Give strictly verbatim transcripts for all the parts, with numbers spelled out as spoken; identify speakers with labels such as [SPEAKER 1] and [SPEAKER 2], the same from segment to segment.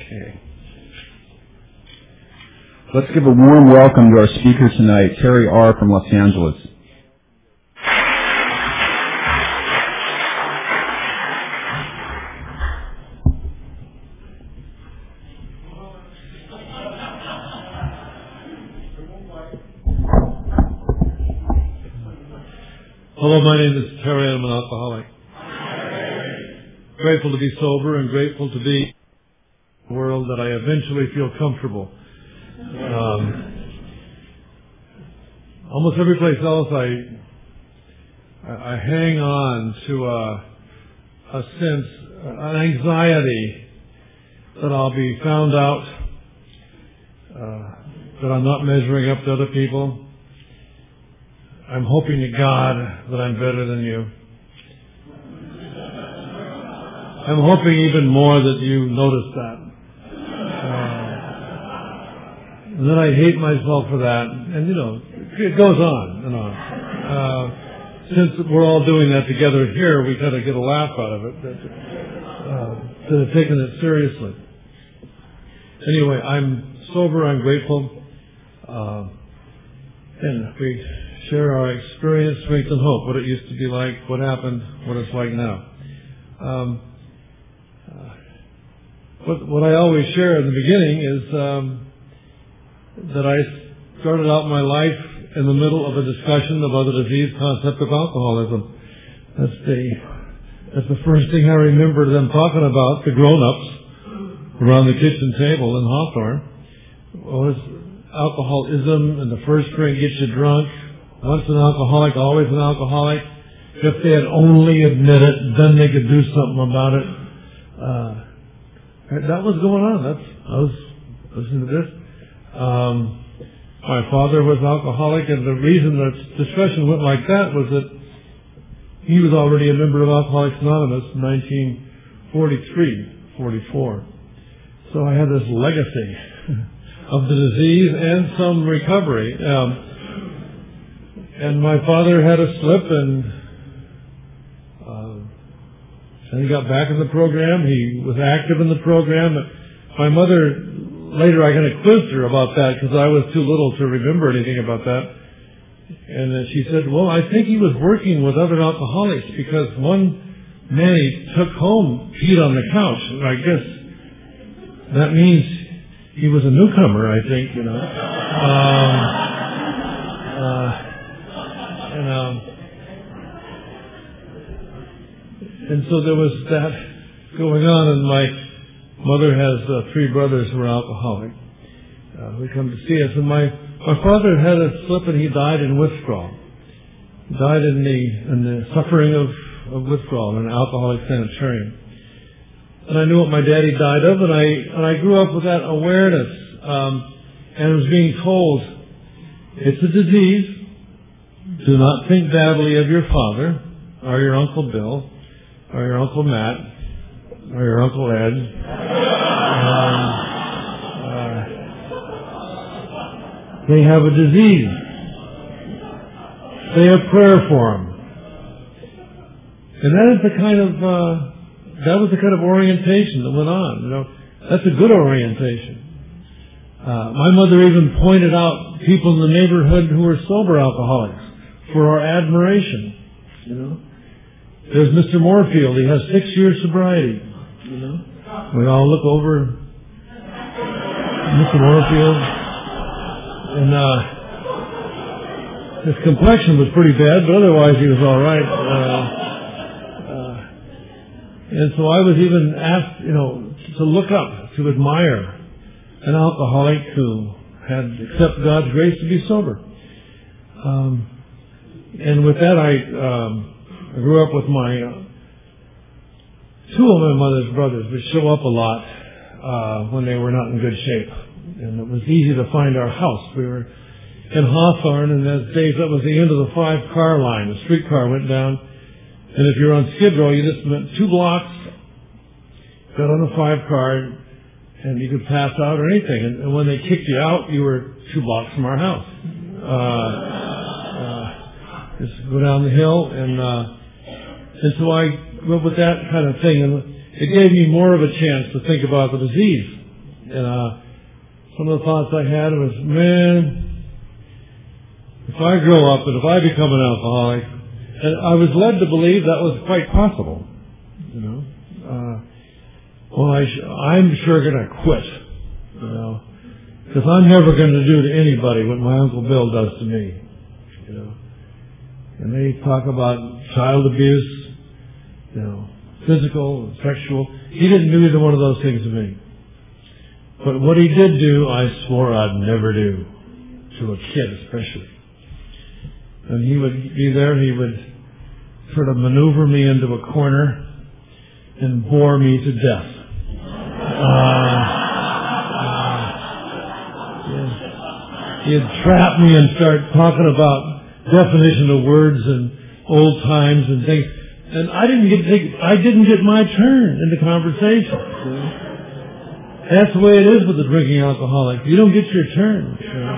[SPEAKER 1] Okay. Let's give a warm welcome to our speaker tonight, Terry R. from Los Angeles.
[SPEAKER 2] Hello, my name is Terry. I'm an alcoholic. Grateful to be sober and grateful to be in a world that I eventually feel comfortable. Um, almost every place else I, I, I hang on to a, a sense, an anxiety that I'll be found out, uh, that I'm not measuring up to other people. I'm hoping to God that I'm better than you. I'm hoping even more that you notice that. And then I hate myself for that, and you know, it goes on and on. Uh, since we're all doing that together here, we kind of get a laugh out of it, but uh, instead of taking it seriously. Anyway, I'm sober, I'm grateful, uh, and we share our experience, strength, and hope, what it used to be like, what happened, what it's like now. Um, uh, what, what I always share in the beginning is um, that I started out my life in the middle of a discussion about the disease concept of alcoholism. That's the that's the first thing I remember them talking about, the grown-ups around the kitchen table in Hawthorne, was alcoholism, and the first drink gets you drunk. Once an alcoholic, always an alcoholic. If they had only admit it, then they could do something about it. Uh, that was going on. That's I was listening to this. Um, my father was alcoholic, and the reason that discussion went like that was that he was already a member of Alcoholics Anonymous in nineteen forty-three, forty-four. So I had this legacy of the disease and some recovery. Um, and my father had a slip, and uh, and he got back in the program. He was active in the program. My mother, later I kind of quizzed her about that because I was too little to remember anything about that. And uh, she said, well, I think he was working with other alcoholics because one man he took home peed on the couch. And I guess that means he was a newcomer, I think, you know. Um, uh, and, um, and so there was that going on, and my mother has uh, three brothers who are alcoholic. Uh, who come to see us. And my, my father had a slip, and he died in withdrawal. He died in the in the suffering of, of withdrawal in an alcoholic sanitarium. And I knew what my daddy died of, and I and I grew up with that awareness. Um, and was being told, it's a disease. Do not think badly of your father, or your Uncle Bill, or your Uncle Matt, or your Uncle Ed. Um, uh, they have a disease. Say a prayer for them. And that is the kind of, uh, that was the kind of orientation that went on. You know, that's a good orientation. Uh, my mother even pointed out people in the neighborhood who were sober alcoholics for our admiration. You know, there's Mister Moorfield. He has six years sobriety. You know, we all look over Mister Moorfield, and uh, his complexion was pretty bad, but otherwise he was all right. Uh, uh, and so I was even asked, you know, to look up, to admire an alcoholic who had accepted God's grace to be sober. Um, and with that, I, um, I grew up with my uh, two of my mother's brothers would show up a lot uh, when they were not in good shape. And it was easy to find our house. We were in Hawthorne, and those days that was the end of the five-car line. The streetcar went down, and if you're on Skid Row, you just went two blocks, got on the five-car, and you could pass out or anything. And, and when they kicked you out, you were two blocks from our house. Uh, uh, just go down the hill, and uh, and so I grew up with that kind of thing, and it gave me more of a chance to think about the disease And uh, some of the thoughts I had was, man, if I grow up and if I become an alcoholic, and I was led to believe that was quite possible, you know. Uh, well, I sh- I'm sure going to quit, you know, because I'm never going to do to anybody what my Uncle Bill does to me, you know. And they talk about child abuse, you know, physical and sexual. He didn't do either one of those things to me. But what he did do, I swore I'd never do, to a kid especially. And he would be there, he would sort of maneuver me into a corner and bore me to death. Uh, uh, he'd trap me and start talking about definition of words and old times and things. And I didn't get to, I didn't get my turn in the conversation. See? That's the way it is with the drinking alcoholic. You don't get your turn.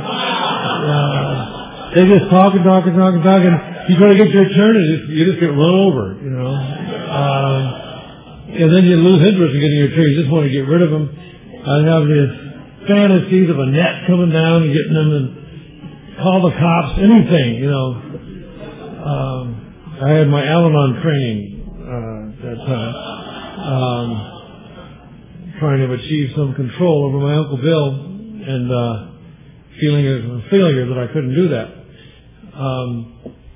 [SPEAKER 2] Uh, they just talk and talk and talk and talk, and you try to get your turn, and you just, you just get run over, you know. Um, and then you lose interest in getting your turn. You just want to get rid of them. I have these fantasies of a net coming down and getting them and call the cops, anything, you know. Um, I had my Al-Anon training uh, at that time. Um, trying to achieve some control over my Uncle Bill and uh, feeling a failure that I couldn't do that. Um,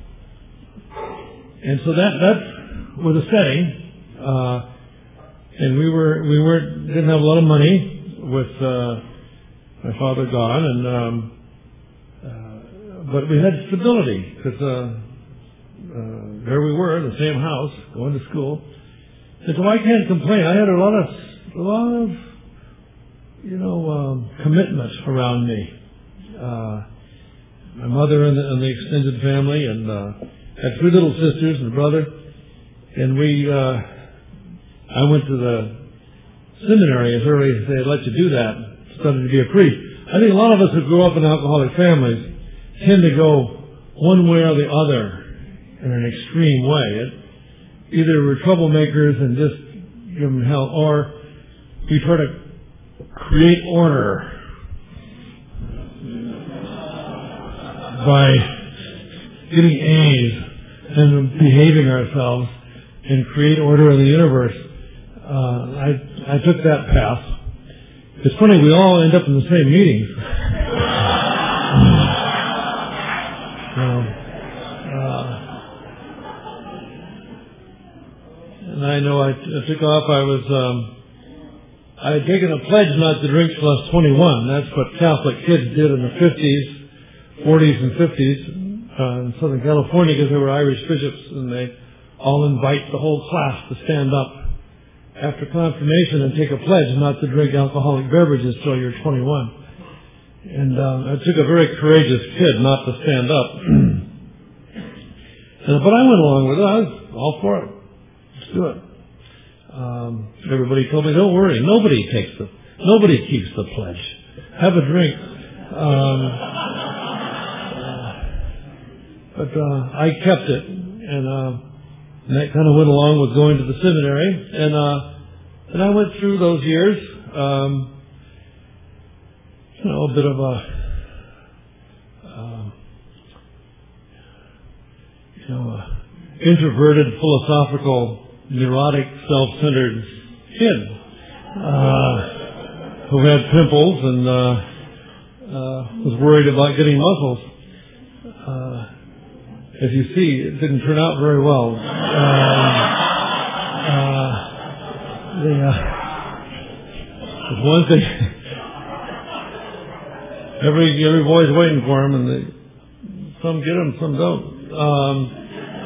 [SPEAKER 2] and so that that was a setting. Uh, and we were we weren't didn't have a lot of money with uh, my father gone, and um, uh, but we had stability because uh, uh, there we were in the same house going to school. And so I can't complain. I had a lot of A lot of, you know, um, commitment around me. Uh, my mother and the, and the extended family, and uh, had three little sisters and a brother. And we, uh, I went to the seminary as early as they let you do that, studied to be a priest. I think a lot of us who grew up in alcoholic families tend to go one way or the other in an extreme way. It, either we're troublemakers and just give them hell, or we try to create order by getting A's and behaving ourselves and create order in the universe. Uh, I I took that path. It's funny, we all end up in the same meetings. uh, uh, and I know I, I took off. I was. Um, I had taken a pledge not to drink till I was twenty-one. That's what Catholic kids did in the fifties, forties and fifties uh, in Southern California, because there were Irish bishops, and they all invite the whole class to stand up after confirmation and take a pledge not to drink alcoholic beverages till you're twenty-one. And uh, it took a very courageous kid not to stand up. and, but I went along with it. I was all for it. Let's do it. Um, everybody told me, don't worry, nobody takes the, nobody keeps the pledge. Have a drink. Um, uh, but uh, I kept it, and, uh, and that kind of went along with going to the seminary, and uh, and I went through those years. Um, you know, a bit of a, uh, you know, a introverted, philosophical, neurotic, self-centered kid uh, who had pimples and uh, uh, was worried about getting muscles. Uh, as you see, it didn't turn out very well. Uh, uh, the, uh, there's one thing. every every boy's waiting for him, and they, some get him, some don't. Um,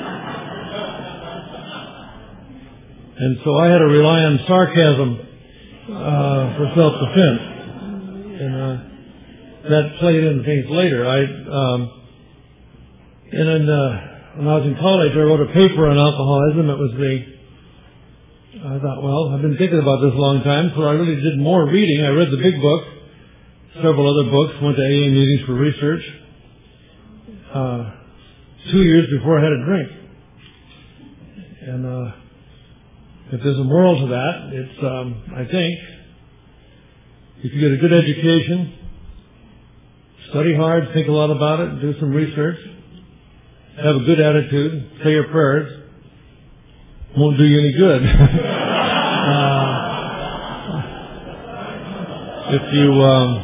[SPEAKER 2] And so I had to rely on sarcasm uh, for self-defense, and uh, that played into things later. I um, and then uh, when I was in college, I wrote a paper on alcoholism. It was the I thought, well, I've been thinking about this a long time, so I really did more reading. I read the big book, several other books, went to A A meetings for research. Uh, two years before I had a drink, and. Uh, If there's a moral to that, it's, um, I think, if you get a good education, study hard, think a lot about it, do some research, have a good attitude, say your prayers, won't do you any good. uh, if you um,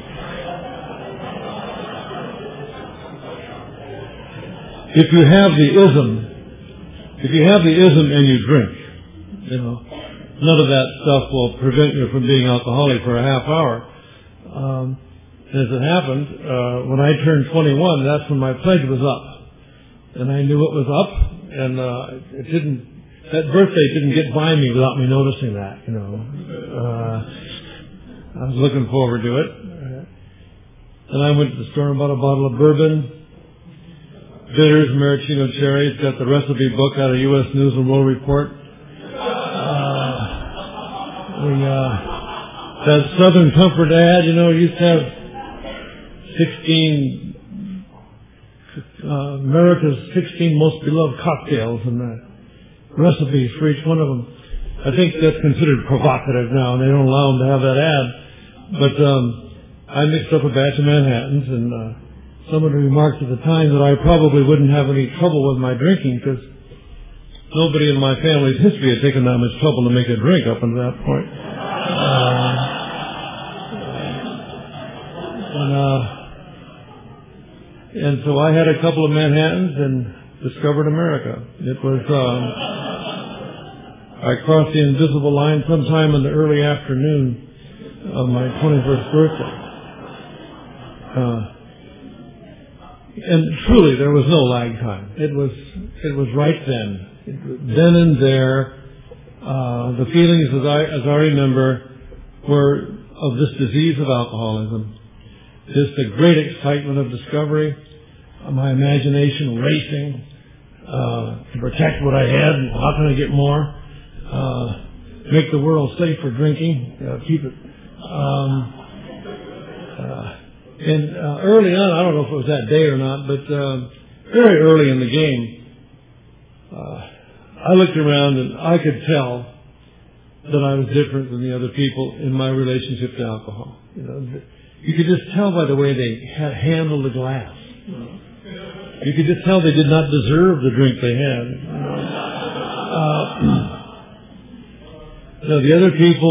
[SPEAKER 2] if you have the ism, if you have the ism and you drink, you know, none of that stuff will prevent you from being alcoholic for a half hour. Um, as it happened, uh, when I turned twenty-one, that's when my pledge was up. And I knew it was up, and uh, it didn't, that birthday didn't get by me without me noticing that, you know. Uh, I was looking forward to it. And I went to the store and bought a bottle of bourbon, bitters, maraschino cherries, got the recipe book out of U S News and World Report. Uh, we, uh, that Southern Comfort ad, you know, used to have sixteen Uh, America's sixteen most beloved cocktails and uh, recipes for each one of them. I think that's considered provocative now, and they don't allow them to have that ad. But um, I mixed up a batch of Manhattans, and uh, someone remarked at the time that I probably wouldn't have any trouble with my drinking because nobody in my family's history had taken that much trouble to make a drink up until that point. Uh, and, uh, And so I had a couple of Manhattans and discovered America. It was, um, I crossed the invisible line sometime in the early afternoon of my twenty-first birthday. Uh, and truly, there was no lag time. It was, it was right then. It was then and there, uh, the feelings as I, as I remember were of this disease of alcoholism. Just the great excitement of discovery, my imagination racing uh, to protect what I had and how can I get more, uh, make the world safe for drinking, uh, keep it. Um, uh, and uh, early on, I don't know if it was that day or not, but uh, very early in the game, uh, I looked around and I could tell that I was different than the other people in my relationship to alcohol. You know, you could just tell by the way they had handled the glass. You know. You could just tell they did not deserve the drink they had. Uh, now the other people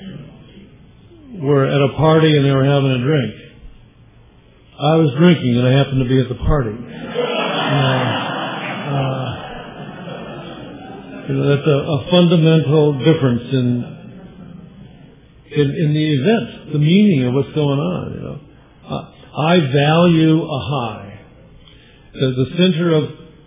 [SPEAKER 2] were at a party and they were having a drink. I was drinking and I happened to be at the party. Uh, uh, you know, that's a, a fundamental difference in, in in the event, the meaning of what's going on. You know, uh, I value a high. The, the center of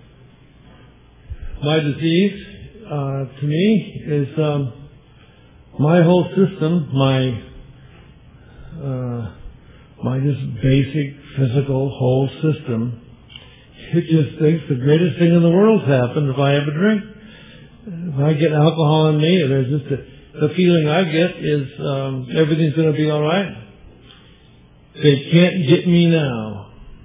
[SPEAKER 2] my disease, uh, to me, is um, my whole system, my uh, my just basic physical whole system. It just thinks the greatest thing in the world's happened if I have a drink. If I get alcohol in me, there's just a, the feeling I get is um, everything's going to be all right. They can't get me now.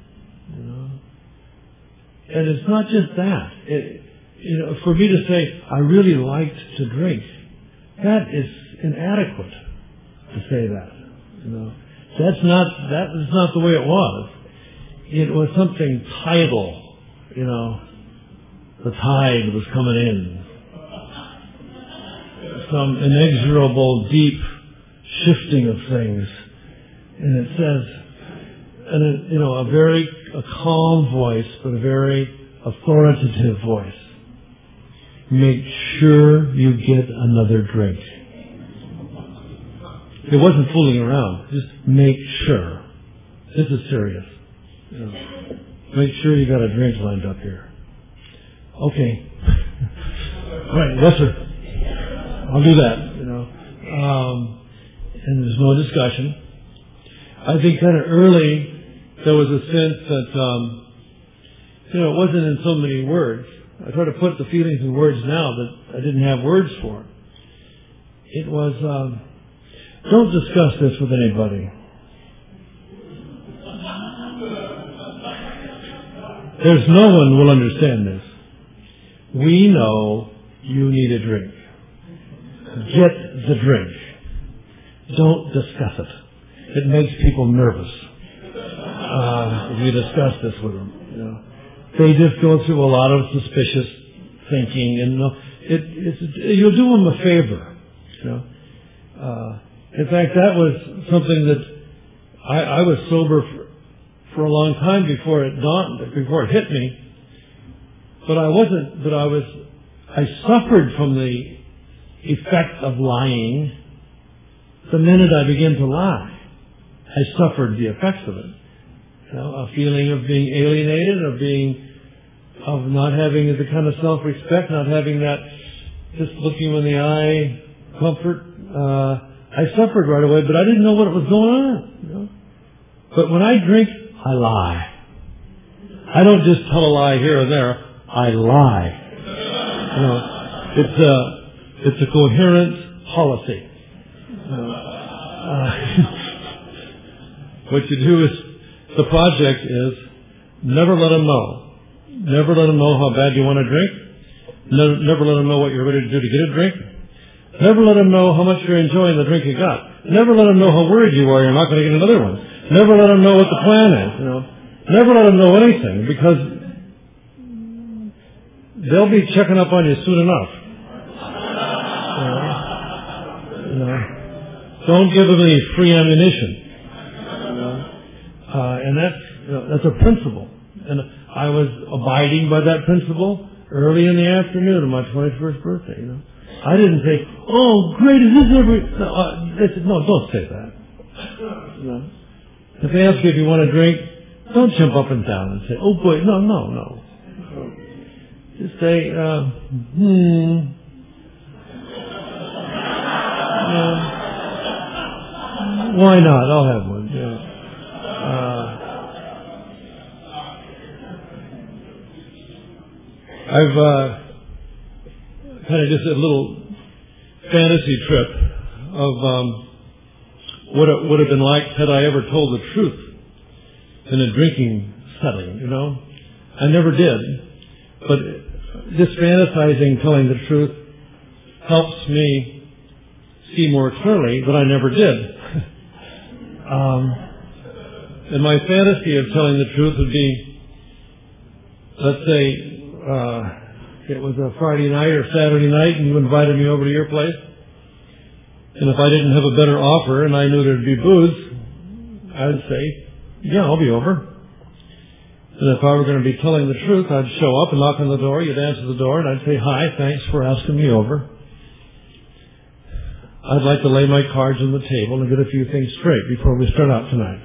[SPEAKER 2] And it's not just that. It, you know, for me to say, I really liked to drink, that is inadequate to say that. You know, that's not, that is not the way it was. It was something tidal, you know, the tide was coming in. Some inexorable, deep shifting of things. And it says, and a, you know, a very a calm voice, but a very authoritative voice. Make sure you get another drink. It wasn't fooling around. Just make sure. This is serious. You know, make sure you got a drink lined up here. Okay. Right. Yes, sir. I'll do that. You know, um, and there's no discussion. I think kind of early. There was a sense that, um, you know, it wasn't in so many words. I try to put the feelings in words now that I didn't have words for. It was, um, don't discuss this with anybody. There's no one will understand this. We know you need a drink. Get the drink. Don't discuss it. it makes people nervous. Uh, if you discuss this with them, you know, they just go through a lot of suspicious thinking, and you know, it, it's, you'll do them a favor. You know, uh, in fact, that was something that I, I was sober for, for a long time before it dawned, before it hit me. But I wasn't. But I was. I suffered from the effect of lying. The minute I began to lie, I suffered the effects of it. You know, a feeling of being alienated, of being, of not having the kind of self-respect, not having that just looking in the eye comfort. Uh, I suffered right away, but I didn't know what was going on. You know? But when I drink, I lie. I don't just tell a lie here or there. I lie. You know, it's a it's a coherent policy. You know, uh, what you do is, the project is never let them know. Never let them know how bad you want to drink. Never, never let them know what you're ready to do to get a drink. Never let them know how much you're enjoying the drink you got. Never let them know how worried you are you're not going to get another one. Never let them know what the plan is. You know, never let them know anything, because they'll be checking up on you soon enough. You know, you know. Don't give them any free ammunition. You know. Uh, and that's, you know, that's a principle. And I was abiding by that principle early in the afternoon of my twenty-first birthday. You know, I didn't say, "Oh, great, is this every?" No, uh, they said, "No, don't say that." You know, if they ask you if you want to drink, don't jump up and down and say, "Oh boy, no, no, no." Just say, uh, "Hmm." Uh, why not? I'll have one. Yeah. Uh, I've uh, kind of just a little fantasy trip of um, what it would have been like had I ever told the truth in a drinking setting, you know. I never did. But this fantasizing telling the truth helps me see more clearly that I never did. um, and my fantasy of telling the truth would be, let's say, Uh, it was a Friday night or Saturday night and you invited me over to your place. And if I didn't have a better offer and I knew there'd be booze, I'd say, yeah, I'll be over. And if I were going to be telling the truth, I'd show up and knock on the door. You'd answer the door and I'd say, hi, thanks for asking me over. I'd like to lay my cards on the table and get a few things straight before we start out tonight.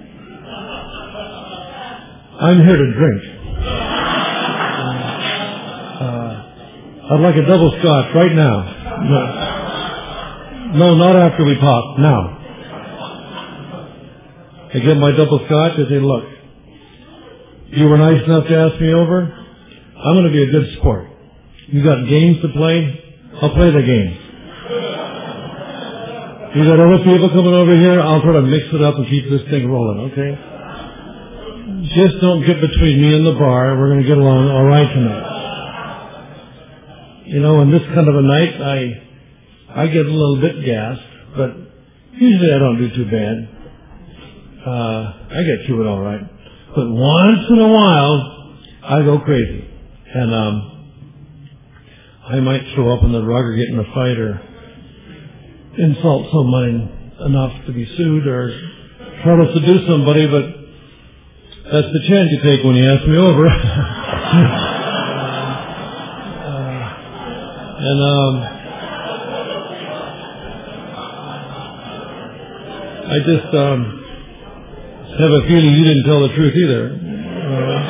[SPEAKER 2] I'm here to drink. I'd like a double scotch right now. No, no, not after we talk. Now. I get my double scotch. I say, look, you were nice enough to ask me over. I'm going to be a good sport. You got games to play? I'll play the games. You got other people coming over here? I'll try to mix it up and keep this thing rolling, okay? Just don't get between me and the bar. We're going to get along all right tonight. You know, on this kind of a night, I I get a little bit gassed, but usually I don't do too bad. Uh, I get through it all right. But once in a while, I go crazy. And um, I might throw up on the rug or get in a fight or insult someone enough to be sued or try to seduce somebody, but that's the chance you take when you ask me over. And um, I just um, have a feeling you didn't tell the truth either. Uh,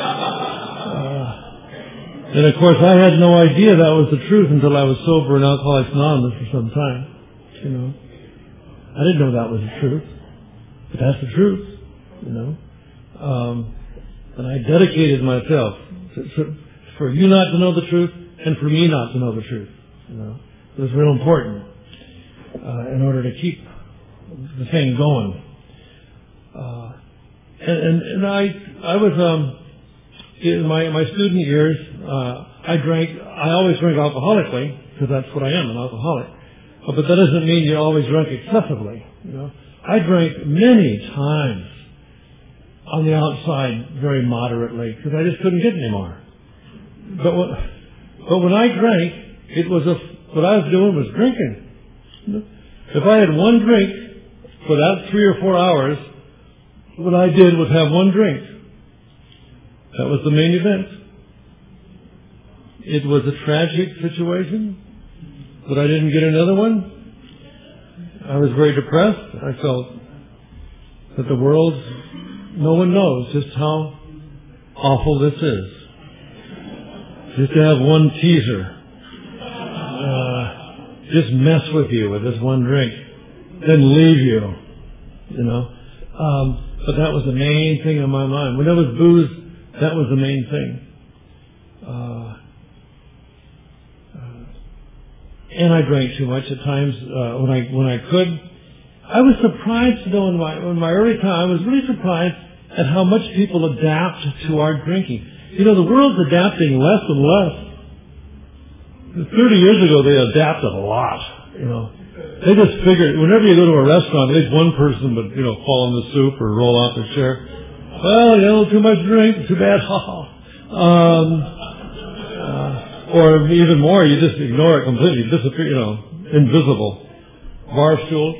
[SPEAKER 2] uh, and of course, I had no idea that was the truth until I was sober in Alcoholics Anonymous for some time. You know, I didn't know that was the truth, but that's the truth. You know, um, and I dedicated myself to, to, for you not to know the truth and for me not to know the truth. You know, it was real important uh, in order to keep the thing going. Uh, and, and, and I, I was um, in my my student years. Uh, I drank. I always drank alcoholically because that's what I am, an alcoholic. Uh, but that doesn't mean you always drank excessively. You know, I drank many times on the outside very moderately because I just couldn't get any more. But when, but when I drank, it was a, what I was doing was drinking. If I had one drink for that three or four hours, what I did was have one drink. That was the main event. It was a tragic situation, but I didn't get another one. I was very depressed. I felt that the world, no one knows just how awful this is. Just to have one teaser, uh, just mess with you with this one drink, then leave you, you know. Um, but that was the main thing on my mind. When there was booze, that was the main thing. Uh, uh, and I drank too much at times uh, when I when I could. I was surprised to know in my in my early time. I was really surprised at how much people adapt to our drinking. You know, the world's adapting less and less. Thirty years ago, they adapted a lot. You know, they just figured whenever you go to a restaurant, at least one person would, you know, fall in the soup or roll off the chair. Well, you know, too much drink, too bad. um, uh, or even more, you just ignore it completely, disappear. You know, invisible. Bar stool.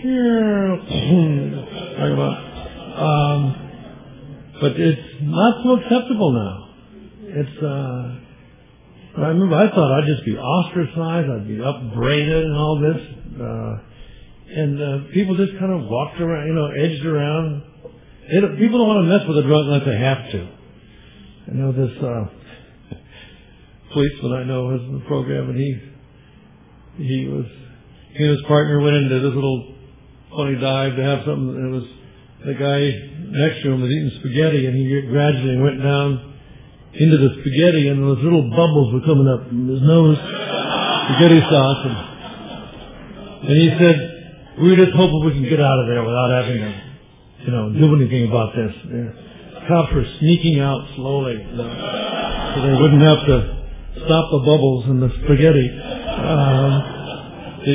[SPEAKER 2] Talk about. Um, but it's not so acceptable now. It's, uh, I remember I thought I'd just be ostracized, I'd be upbraided and all this, uh, and, uh, people just kind of walked around, you know, edged around. They don't, people don't want to mess with a drunk unless they have to. I know this, uh, policeman I know was in the program, and he, he was, he and his partner went into this little funny dive to have something, and it was, the guy next to him was eating spaghetti, and he gradually went down into the spaghetti, and those little bubbles were coming up from his nose, spaghetti sauce. And, and he said, we just hope we can get out of there without having to, you know, do anything about this. The cops were sneaking out slowly, you know, so they wouldn't have to stop the bubbles in the spaghetti. Um, the,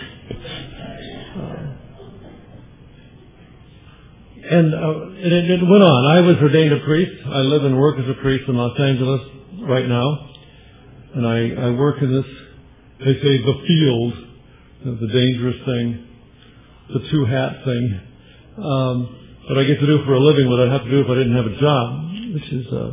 [SPEAKER 2] And uh, it, it went on. I was ordained a priest. I live and work as a priest in Los Angeles right now. And I, I work in this, they say, the field, the dangerous thing, the two-hat thing, um, that I get to do for a living, what I'd have to do if I didn't have a job, which is uh,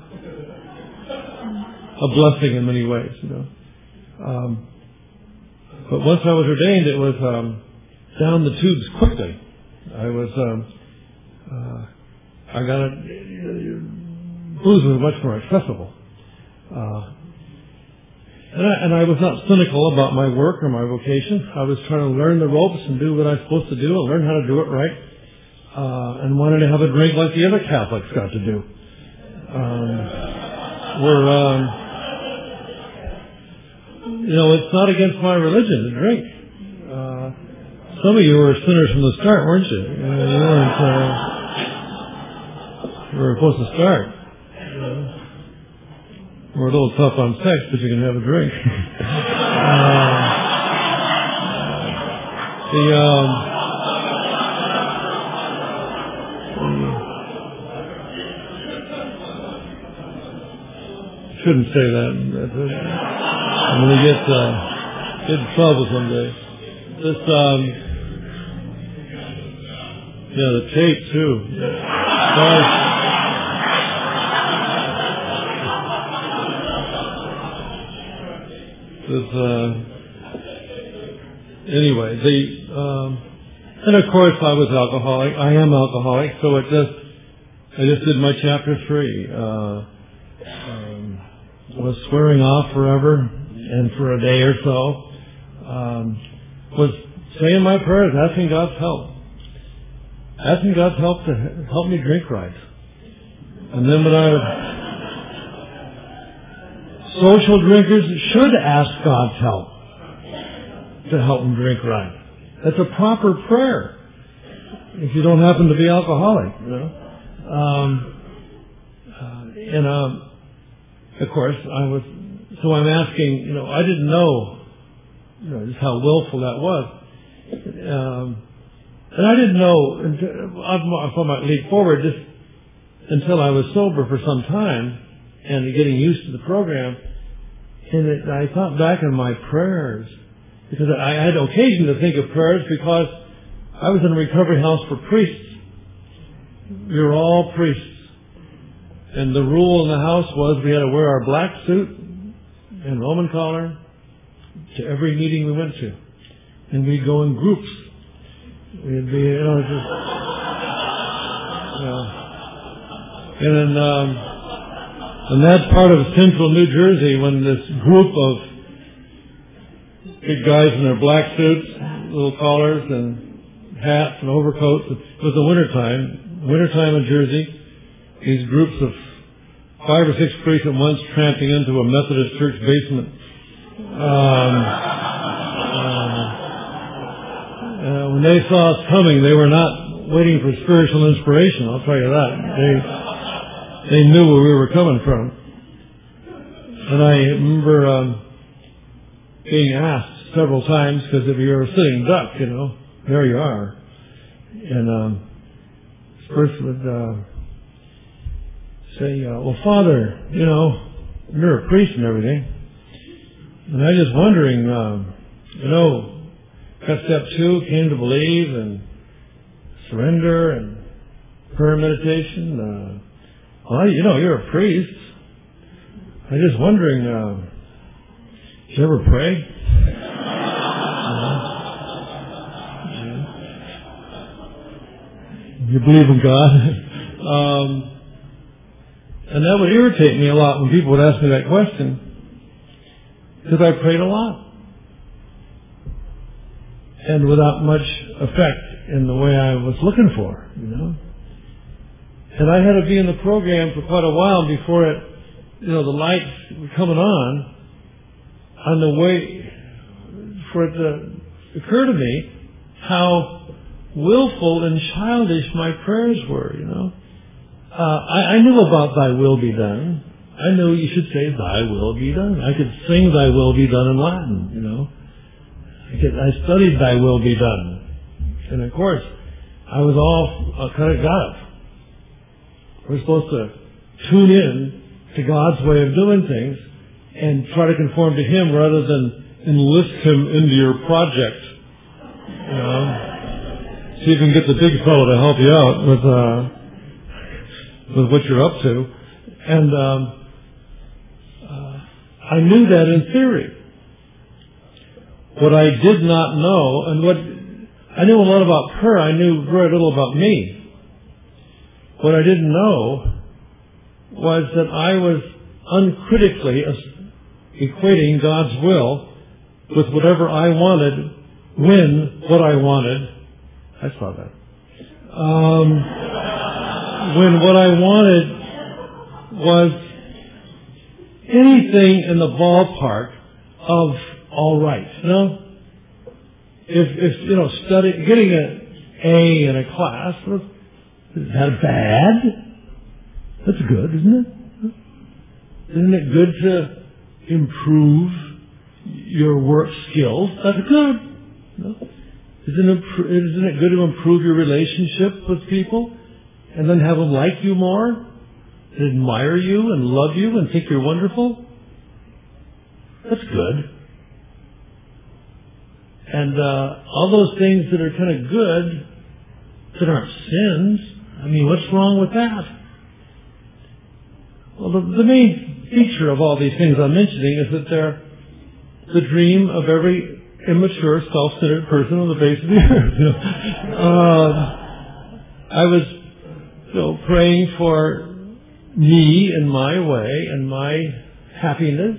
[SPEAKER 2] a blessing in many ways, you know. Um, but once I was ordained, it was um, down the tubes quickly. I was... Um, Uh, I got it. Booze was much more accessible, uh, and, I, and I was not cynical about my work or my vocation. I was trying to learn the ropes and do what I was supposed to do and learn how to do it right, uh, and wanted to have a drink like the other Catholics got to do. Um, we're, um, you know, it's not against my religion to drink. Uh, some of you were sinners from the start, weren't you? Uh, you weren't. Uh, We were supposed to start. Uh, we're a little tough on sex, but you can have a drink. uh, the um, shouldn't say that. I'm going to get uh, get in trouble someday. This um, yeah, the tape too. Sorry. This, uh, anyway, the, um, and of course I was alcoholic. I am alcoholic, so it just, I just did my chapter three. Uh, um, was swearing off forever, and for a day or so, um, was saying my prayers, asking God's help. Asking God's help to help me drink right. And then when I Social drinkers should ask God's help to help them drink right. That's a proper prayer if you don't happen to be alcoholic, you know. Um, uh, and um, of course, I was. So I'm asking. You know, I didn't know you know, just how willful that was. Um, and I didn't know, if I might leap forward, just until I was sober for some time and getting used to the program. And it, I thought back on my prayers, because I had occasion to think of prayers because I was in a recovery house for priests. We were all priests. And the rule in the house was we had to wear our black suit and Roman collar to every meeting we went to. And we'd go in groups. We'd be, you know, just, you know. And then, um, in that part of central New Jersey, when this group of big guys in their black suits, little collars and hats and overcoats, it was the wintertime, wintertime in Jersey, these groups of five or six priests at once tramping into a Methodist church basement. Um, uh, uh, when they saw us coming, they were not waiting for spiritual inspiration, I'll tell you that. They, they knew where we were coming from. And I remember um, being asked several times, because if you're a sitting duck, you know, there you are. And um, this person would uh, say, uh, well, Father, you know, you're a priest and everything. And I was just wondering, um, you know, got step two, came to believe, and surrender, and prayer meditation. Uh, well, you know, you're a priest. I was just wondering, uh, did you ever pray? uh, you believe in God? um, And that would irritate me a lot when people would ask me that question, because I prayed a lot. And without much effect in the way I was looking for, you know. And I had to be in the program for quite a while before it, you know, the lights were coming on, on the way, for it to occur to me how willful and childish my prayers were, you know. Uh, I, I knew about Thy will be done. I knew you should say Thy will be done. I could sing Thy will be done in Latin, you know. I, could, I studied Thy will be done. And of course, I was all uh, kind of got it. We're supposed to tune in to God's way of doing things and try to conform to Him rather than enlist Him into your project. You know, see if you can get the big fellow to help you out with, uh, with what you're up to. And um, uh, I knew that in theory. What I did not know, and what I knew a lot about her, I knew very little about me. What I didn't know was that I was uncritically equating God's will with whatever I wanted, when what I wanted. I saw that. Um, when what I wanted was anything in the ballpark of all right. You know, if if you know, study getting an A in a class, is that bad? That's good, isn't it? Isn't it good to improve your work skills? That's good. You know? Isn't it, isn't it good to improve your relationship with people and then have them like you more, and admire you and love you and think you're wonderful? That's good. And uh, all those things that are kind of good, that aren't sins, I mean, what's wrong with that? Well, the, the main feature of all these things I'm mentioning is that they're the dream of every immature, self-centered person on the face of the earth. You know? um, I was, you know, praying for me and my way and my happiness.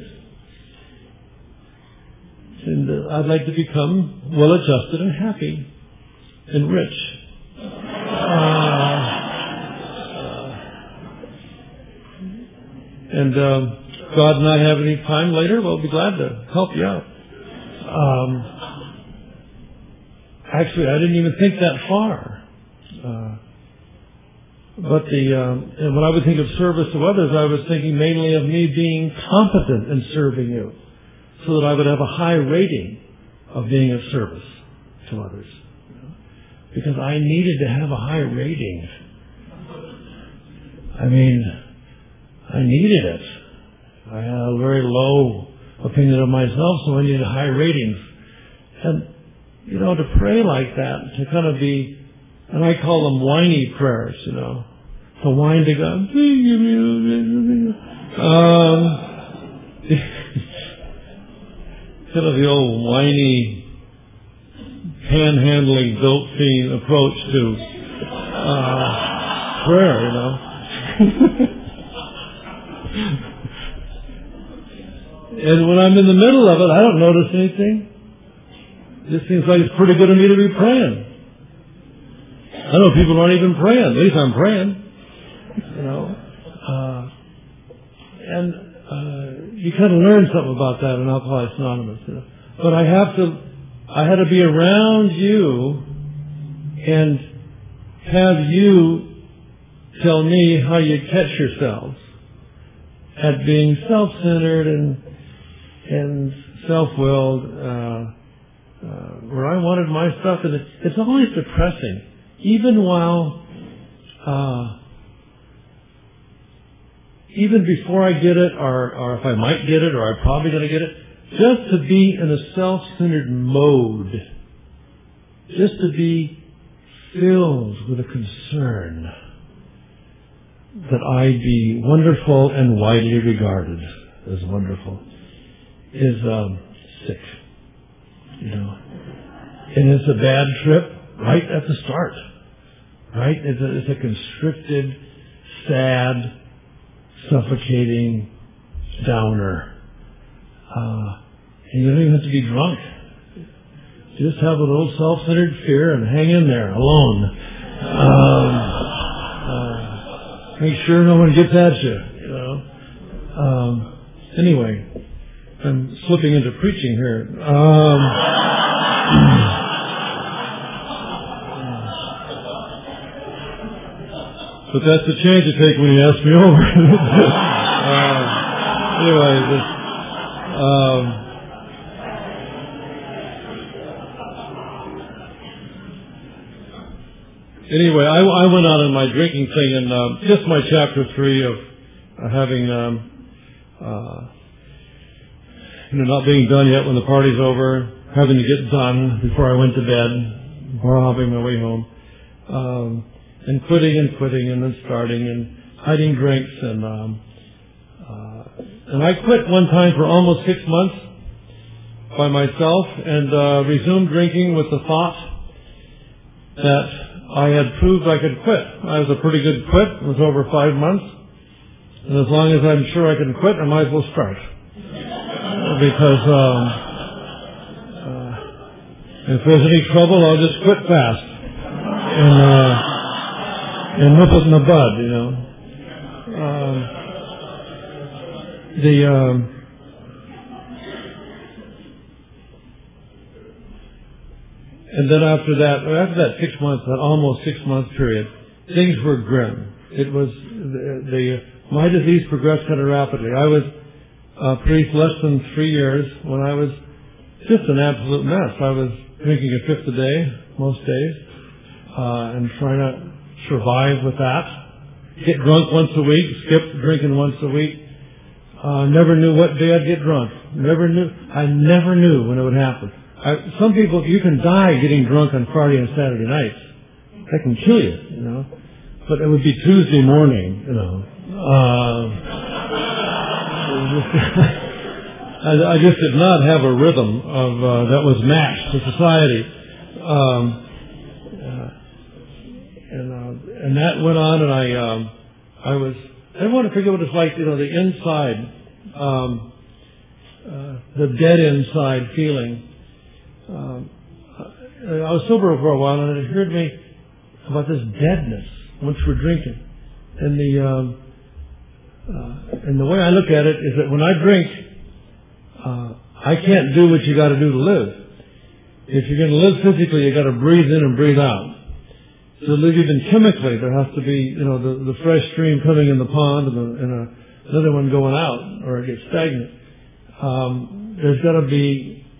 [SPEAKER 2] And uh, I'd like to become well-adjusted and happy and rich. Uh, and um, God and I have any time later, we'll be glad to help you out. Um, actually, I didn't even think that far. Uh, but the um, and when I would think of service to others, I was thinking mainly of me being competent in serving you, so that I would have a high rating of being of service to others. Because I needed to have a high rating. I mean, I needed it. I had a very low opinion of myself, so I needed high ratings. And, you know, to pray like that, to kind of be, and I call them whiny prayers, you know, to whine to God. Um, kind of the old whiny, panhandling, built fiend approach to uh, prayer, you know. And when I'm in the middle of it, I don't notice anything. It just seems like it's pretty good of me to be praying. I know people aren't even praying. At least I'm praying. You know. Uh, and uh, you kind of learn something about that in Alcoholics Anonymous. You know? But I have to, I had to be around you and have you tell me how you catch yourselves at being self-centered and and self-willed, uh, uh, where I wanted my stuff, and it, it's always depressing, even while, uh, even before I get it, or, or if I might get it, or I'm probably going to get it, just to be in a self-centered mode, just to be filled with a concern that I be wonderful and widely regarded as wonderful, is um, sick, you know. And it's a bad trip right at the start, right? It's a, it's a constricted, sad, suffocating downer. Uh, and you don't even have to be drunk. Just have a little self-centered fear and hang in there alone. Um, uh, make sure no one gets at you, you know. Um, anyway. I'm slipping into preaching here. Um, but that's the chance you take when you ask me over. uh, anyway, this, um, anyway, I, I went out on my drinking thing, and uh, just my chapter three of uh, having. Um, uh, You know, not being done yet when the party's over, having to get done before I went to bed, before hopping my way home, um, and quitting and quitting and then starting and hiding drinks and um, uh, and I quit one time for almost six months by myself and uh, resumed drinking with the thought that I had proved I could quit. I was a pretty good quit. It was over five months, and as long as I'm sure I can quit, I might as well start. Because um, uh, if there's any trouble, I'll just quit fast and uh, and nip it in the bud, you know. Um, the um, and then after that, after that six months, that almost six month period, things were grim. It was the, the my disease progressed kind of rapidly. I was a priest less than three years when I was just an absolute mess. I was drinking a fifth a day most days uh, and trying to survive with that. Get drunk once a week, skip drinking once a week. Uh, never knew what day I'd get drunk. Never knew. I never knew when it would happen. I, some people, you can die getting drunk on Friday and Saturday nights. That can kill you, you know. But it would be Tuesday morning, you know. Uh, I just did not have a rhythm of uh, that was matched to society, um, uh, and uh, and that went on, and I um, I was I don't want to forget what it's like, you know, the inside, um, uh, the dead inside feeling. Um, I was sober for a while, and it occurred to me about this deadness once we're drinking, and the um, Uh, and the way I look at it is that when I drink, uh, I can't do what you got to do to live. If you're going to live physically, you got to breathe in and breathe out. So to live even chemically, there has to be, you know, the, the fresh stream coming in the pond and, the, and a, another one going out, or it gets stagnant. Um, there's got to be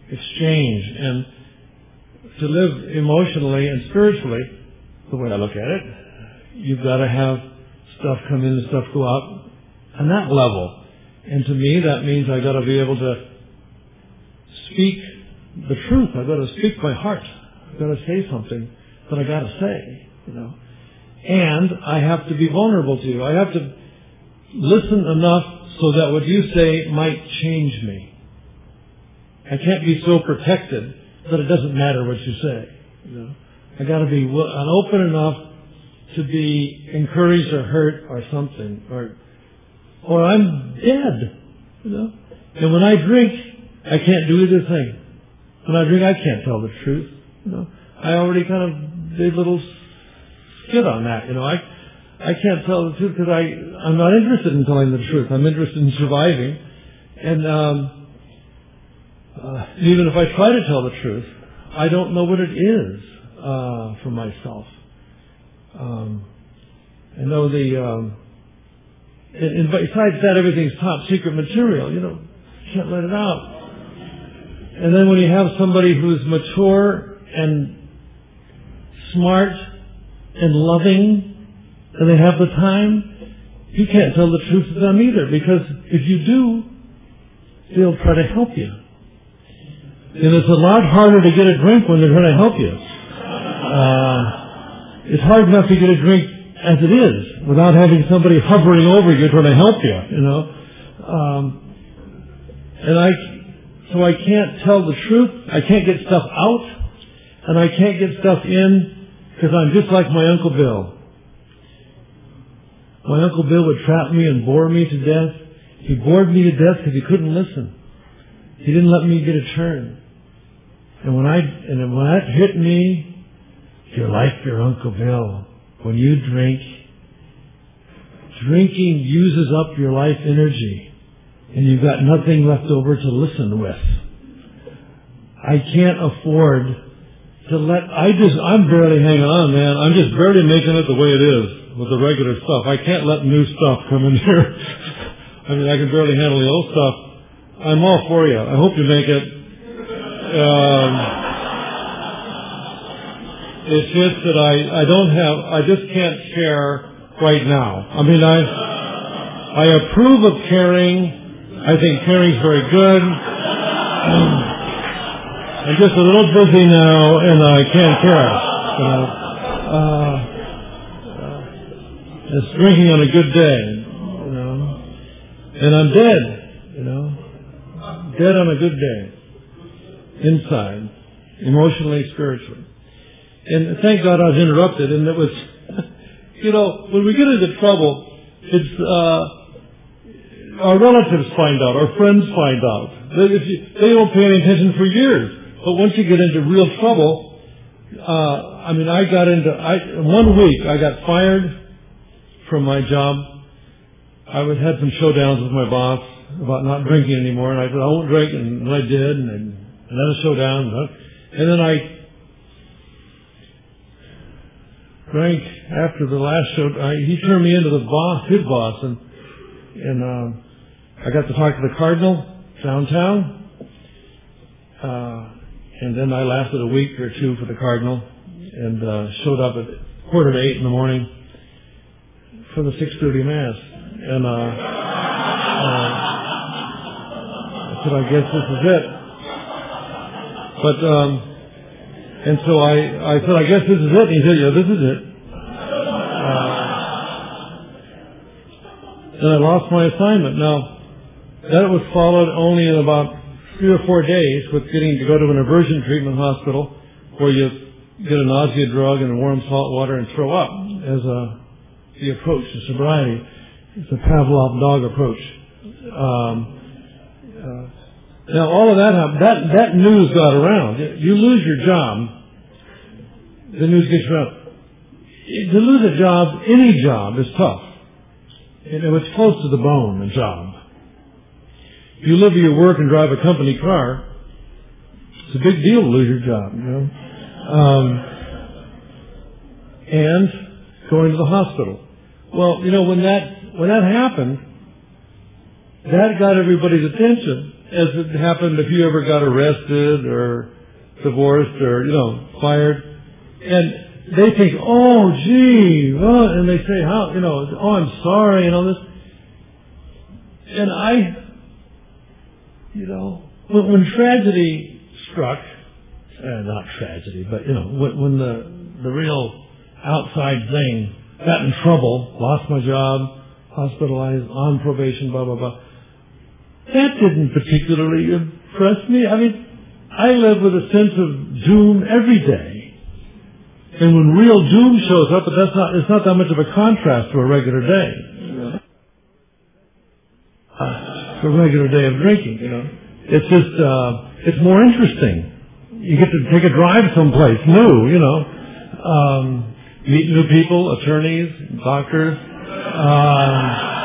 [SPEAKER 2] exchange. And to live emotionally and spiritually, the way I look at it, you've got to have stuff come in and stuff go out on that level. And to me, that means I've got to be able to speak the truth. I've got to speak my heart. I've got to say something that I got to say, you know. And I have to be vulnerable to you. I have to listen enough so that what you say might change me. I can't be so protected that it doesn't matter what you say, you know. I got to be open enough to be encouraged or hurt or something, or or I'm dead, you know. And when I drink, I can't do either thing. When I drink, I can't tell the truth, you know. I already kind of did a little skid on that, you know. I I can't tell the truth because I I'm not interested in telling the truth. I'm interested in surviving, and um, uh, even if I try to tell the truth, I don't know what it is uh, for myself. Um, I know the, um, and, and besides that, everything's top secret material. You know, can't let it out. And then when you have somebody who's mature and smart and loving, and they have the time, you can't tell the truth to them either, because if you do, they'll try to help you. And it's a lot harder to get a drink when they're trying to help you. Uh, it's hard enough to get a drink as it is without having somebody hovering over you trying to help you, you know. Um, and I, so I can't tell the truth. I can't get stuff out, and I can't get stuff in because I'm just like my Uncle Bill. My Uncle Bill would trap me and bore me to death. He bored me to death because he couldn't listen. He didn't let me get a turn. And when I and when that hit me, you're like your Uncle Bill. When you drink, drinking uses up your life energy, and you've got nothing left over to listen with. I can't afford to let. I just. I'm barely hanging on, man. I'm just barely making it the way it is with the regular stuff. I can't let new stuff come in here. I mean, I can barely handle the old stuff. I'm all for you. I hope you make it. Um, it's just that I, I don't have, I just can't share right now. I mean, I, I approve of caring. I think caring's very good. Um, I'm just a little busy now, and I can't care. You know, uh, uh, it's drinking on a good day, you know, and I'm dead, you know, dead on a good day. Inside, emotionally, spiritually. And thank God I was interrupted, and it was, you know, when we get into trouble, it's, uh, our relatives find out, our friends find out. They, if you, they don't pay any attention for years. But once you get into real trouble, uh, I mean, I got into, I, one week I got fired from my job. I was, had some showdowns with my boss about not drinking anymore, and I said, I won't drink, and I did, and, and And then a showdown, and then I drank after the last show. I, he turned me into the boss, his boss, and and um, I got to talk to the Cardinal downtown. Uh, and then I lasted a week or two for the Cardinal, and uh, showed up at quarter to eight in the morning for the six thirty mass, and uh, uh, I said, I guess this is it. But, um, and so I, I said, I guess this is it. And he said, yeah, this is it. Uh, and I lost my assignment. Now, that was followed only in about three or four days with getting to go to an aversion treatment hospital where you get a nausea drug and warm salt water and throw up as a, the approach to sobriety. It's a Pavlov dog approach. Um, uh, Now, all of that happened. That, that news got around. You lose your job, the news gets around. To lose a job, any job, is tough. You know, it's close to the bone, a job. If you live at your work and drive a company car, it's a big deal to lose your job, you know. Um, and going to the hospital. Well, you know, when that, when that happened, that got everybody's attention. as it happened if you ever got arrested or divorced or, you know, fired. And they think, oh, gee, well, and they say, how, you know, oh, I'm sorry, and all this. And I, you know, when, when tragedy struck, uh, not tragedy, but, you know, when, when the, the real outside thing, got in trouble, lost my job, hospitalized, on probation, blah, blah, blah. That didn't particularly impress me. I mean, I live with a sense of doom every day. And when real doom shows up, but that's not, it's not that much of a contrast to a regular day. Uh, it's a regular day of drinking, you know. It's just, uh, it's more interesting. You get to take a drive someplace new, you know. Um, meet new people, attorneys, doctors. Um,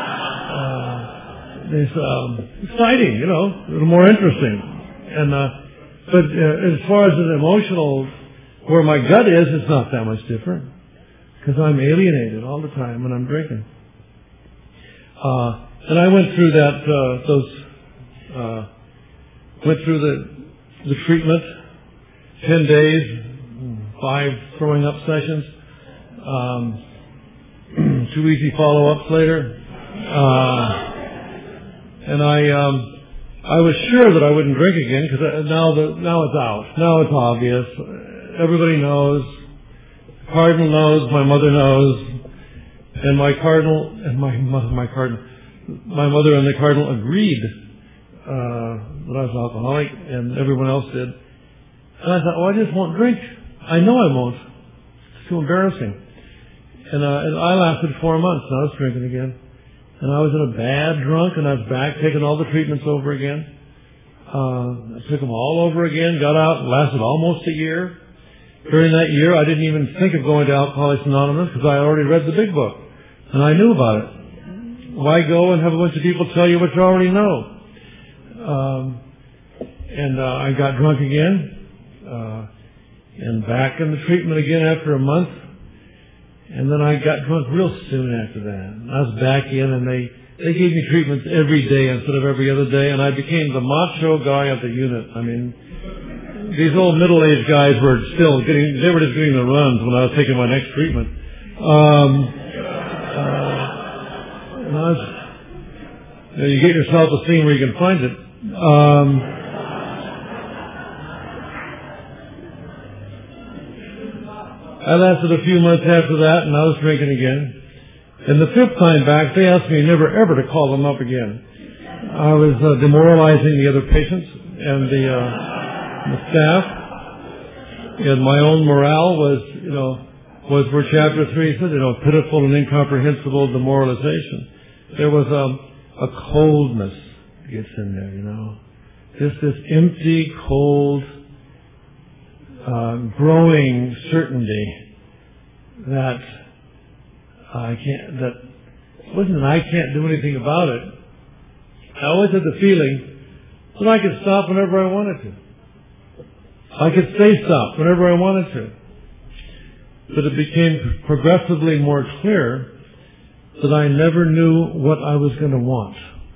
[SPEAKER 2] uh, it's um, exciting, you know, a little more interesting. And uh, but uh, as far as an emotional, where my gut is, it's not that much different because I'm alienated all the time when I'm drinking. Uh, and I went through that, uh, those, uh, went through the the treatment, ten days, five throwing up sessions. Um, two easy follow-ups later, uh, and I um, I was sure that I wouldn't drink again because now the now it's out. Now it's obvious. Everybody knows. Cardinal knows. My mother knows, and my cardinal and my my cardinal, my mother and the cardinal agreed uh, that I was alcoholic, and everyone else did. And I thought, oh, I just won't drink. I know I won't. It's too embarrassing. And, uh, and I lasted four months, and I was drinking again. And I was in a bad drunk, and I was back taking all the treatments over again. Uh, I took them all over again, got out, lasted almost a year. During that year, I didn't even think of going to Alcoholics Anonymous because I already read the big book, and I knew about it. Why go and have a bunch of people tell you what you already know? Um, and uh, I got drunk again, uh, and back in the treatment again after a month. And then I got drunk real soon after that. I was back in, and they, they gave me treatments every day instead of every other day, and I became the macho guy of the unit. I mean, these old middle-aged guys were still getting, they were just getting the runs when I was taking my next treatment. Um, uh, and I was, you know, you get your self-esteem where you can find it. Um, I lasted a few months after that, and I was drinking again. And the fifth time back, they asked me never ever to call them up again. I was uh, demoralizing the other patients and the, uh, the staff, and my own morale was, you know, was where Chapter Three said, you know, pitiful and incomprehensible demoralization. There was a, a coldness gets in there, you know, just this empty, cold. Uh, growing certainty that I can't, that wasn't that I can't do anything about it. I always had the feeling that I could stop whenever I wanted to. I could stay stopped whenever I wanted to. But it became progressively more clear that I never knew what I was going to want.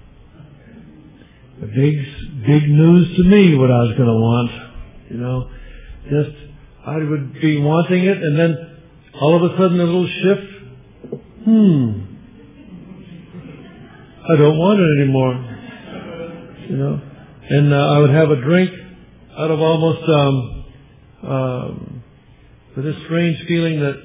[SPEAKER 2] The big, big news to me what I was going to want, you know. Just, I would be wanting it, and then all of a sudden a little shift. Hmm. I don't want it anymore. You know? And uh, I would have a drink out of almost, um, um, with this strange feeling that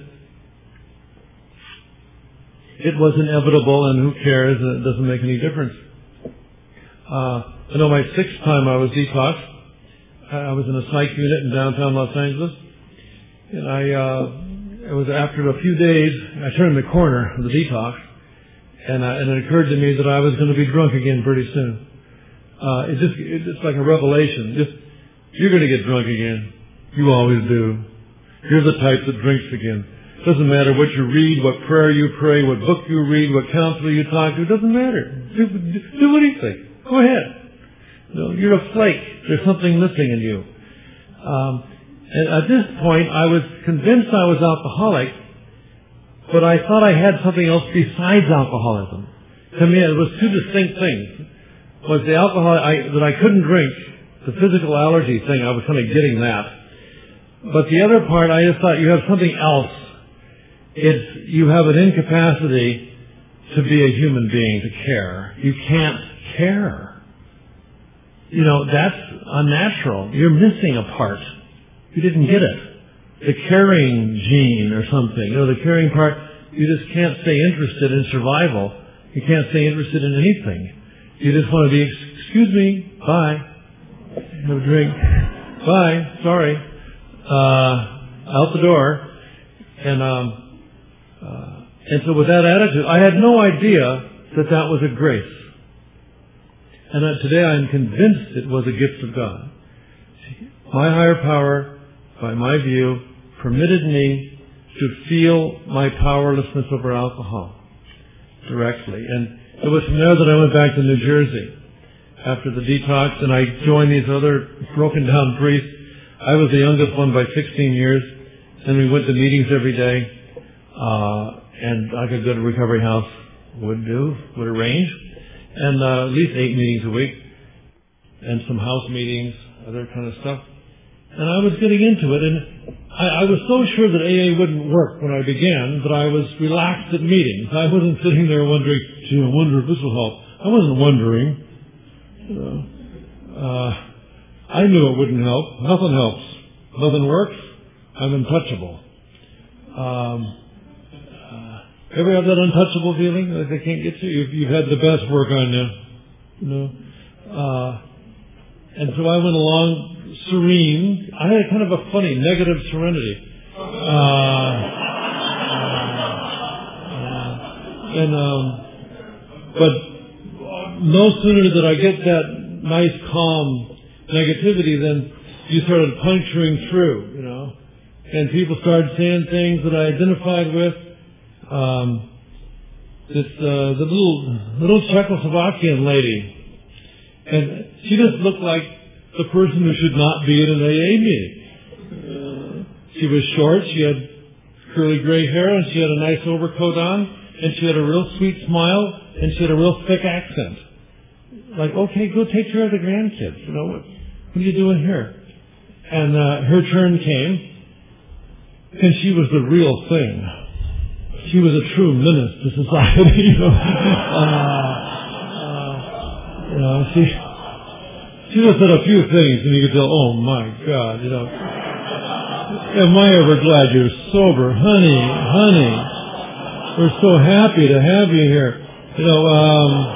[SPEAKER 2] it was inevitable and who cares, and it doesn't make any difference. Uh, I know my sixth time I was detoxed. I was in a psych unit in downtown Los Angeles, and I, uh, it was after a few days, I turned the corner of the detox, and, uh, and it occurred to me that I was going to be drunk again pretty soon. Uh, it just, it's like a revelation. Just, you're going to get drunk again. You always do. You're the type that drinks again. It doesn't matter what you read, what prayer you pray, what book you read, what counselor you talk to. It doesn't matter. Do, do anything. Go ahead. No, you're a flake. There's something missing in you. Um, and at this point, I was convinced I was alcoholic, but I thought I had something else besides alcoholism. To me, it was two distinct things. was the alcohol I, that I couldn't drink. The physical allergy thing, I was kind of getting that. But the other part, I just thought you have something else. It's, you have an incapacity to be a human being, to care. You can't care. You know, that's unnatural. You're missing a part. You didn't get it. The caring gene or something. You know, the caring part, you just can't stay interested in survival. You can't stay interested in anything. You just want to be, excuse me, bye. Have a drink. Bye. Sorry. Uh, out the door. And, um, uh, and so with that attitude, I had no idea that that was a grace. And uh, today I'm convinced it was a gift of God. My higher power, by my view, permitted me to feel my powerlessness over alcohol directly. And it was from there that I went back to New Jersey after the detox, and I joined these other broken down priests. I was the youngest one by sixteen years, and we went to meetings every day, uh, and like a good recovery house would do, would arrange, and uh, at least eight meetings a week, and some house meetings, other kind of stuff. And I was getting into it, and I, I was so sure that A A wouldn't work when I began that I was relaxed at meetings. I wasn't sitting there wondering, gee, I wonder if this will help. I wasn't wondering. You know, uh, I knew it wouldn't help. Nothing helps. Nothing works. I'm untouchable. Um, uh, ever have that untouchable feeling that they can't get to you? You've, you've had the best work on you. You know. Uh, and so I went along serene. I had kind of a funny negative serenity. Uh, uh, and um, but no sooner did I get that nice, calm negativity than you started puncturing through, you know. And people started saying things that I identified with. Um, this uh, the little little Czechoslovakian lady, and she just looked like the person who should not be at an A A meeting. Uh, she was short. She had curly gray hair, and she had a nice overcoat on, and she had a real sweet smile, and she had a real thick accent. Like, okay, go take care of the grandkids. You know, what, what are you doing here? And uh, her turn came, and she was the real thing. She was a true menace to society. You know, uh, uh, you know she she just said a few things, and you could tell, oh my God, you know, am I ever glad you're sober, honey, honey? We're so happy to have you here. You know, um,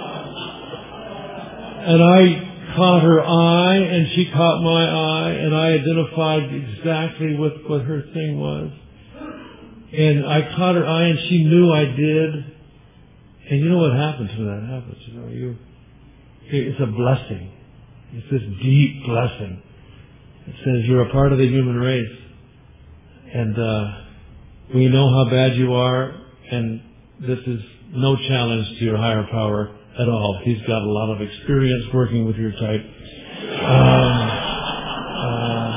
[SPEAKER 2] and I caught her eye, and she caught my eye, and I identified exactly what, what her thing was. And I caught her eye, and she knew I did. And you know what happens when that happens? You know, you, it's a blessing. It's this deep blessing. It says you're a part of the human race. And uh, we know how bad you are, and this is no challenge to your higher power at all. He's got a lot of experience working with your type. Um, uh,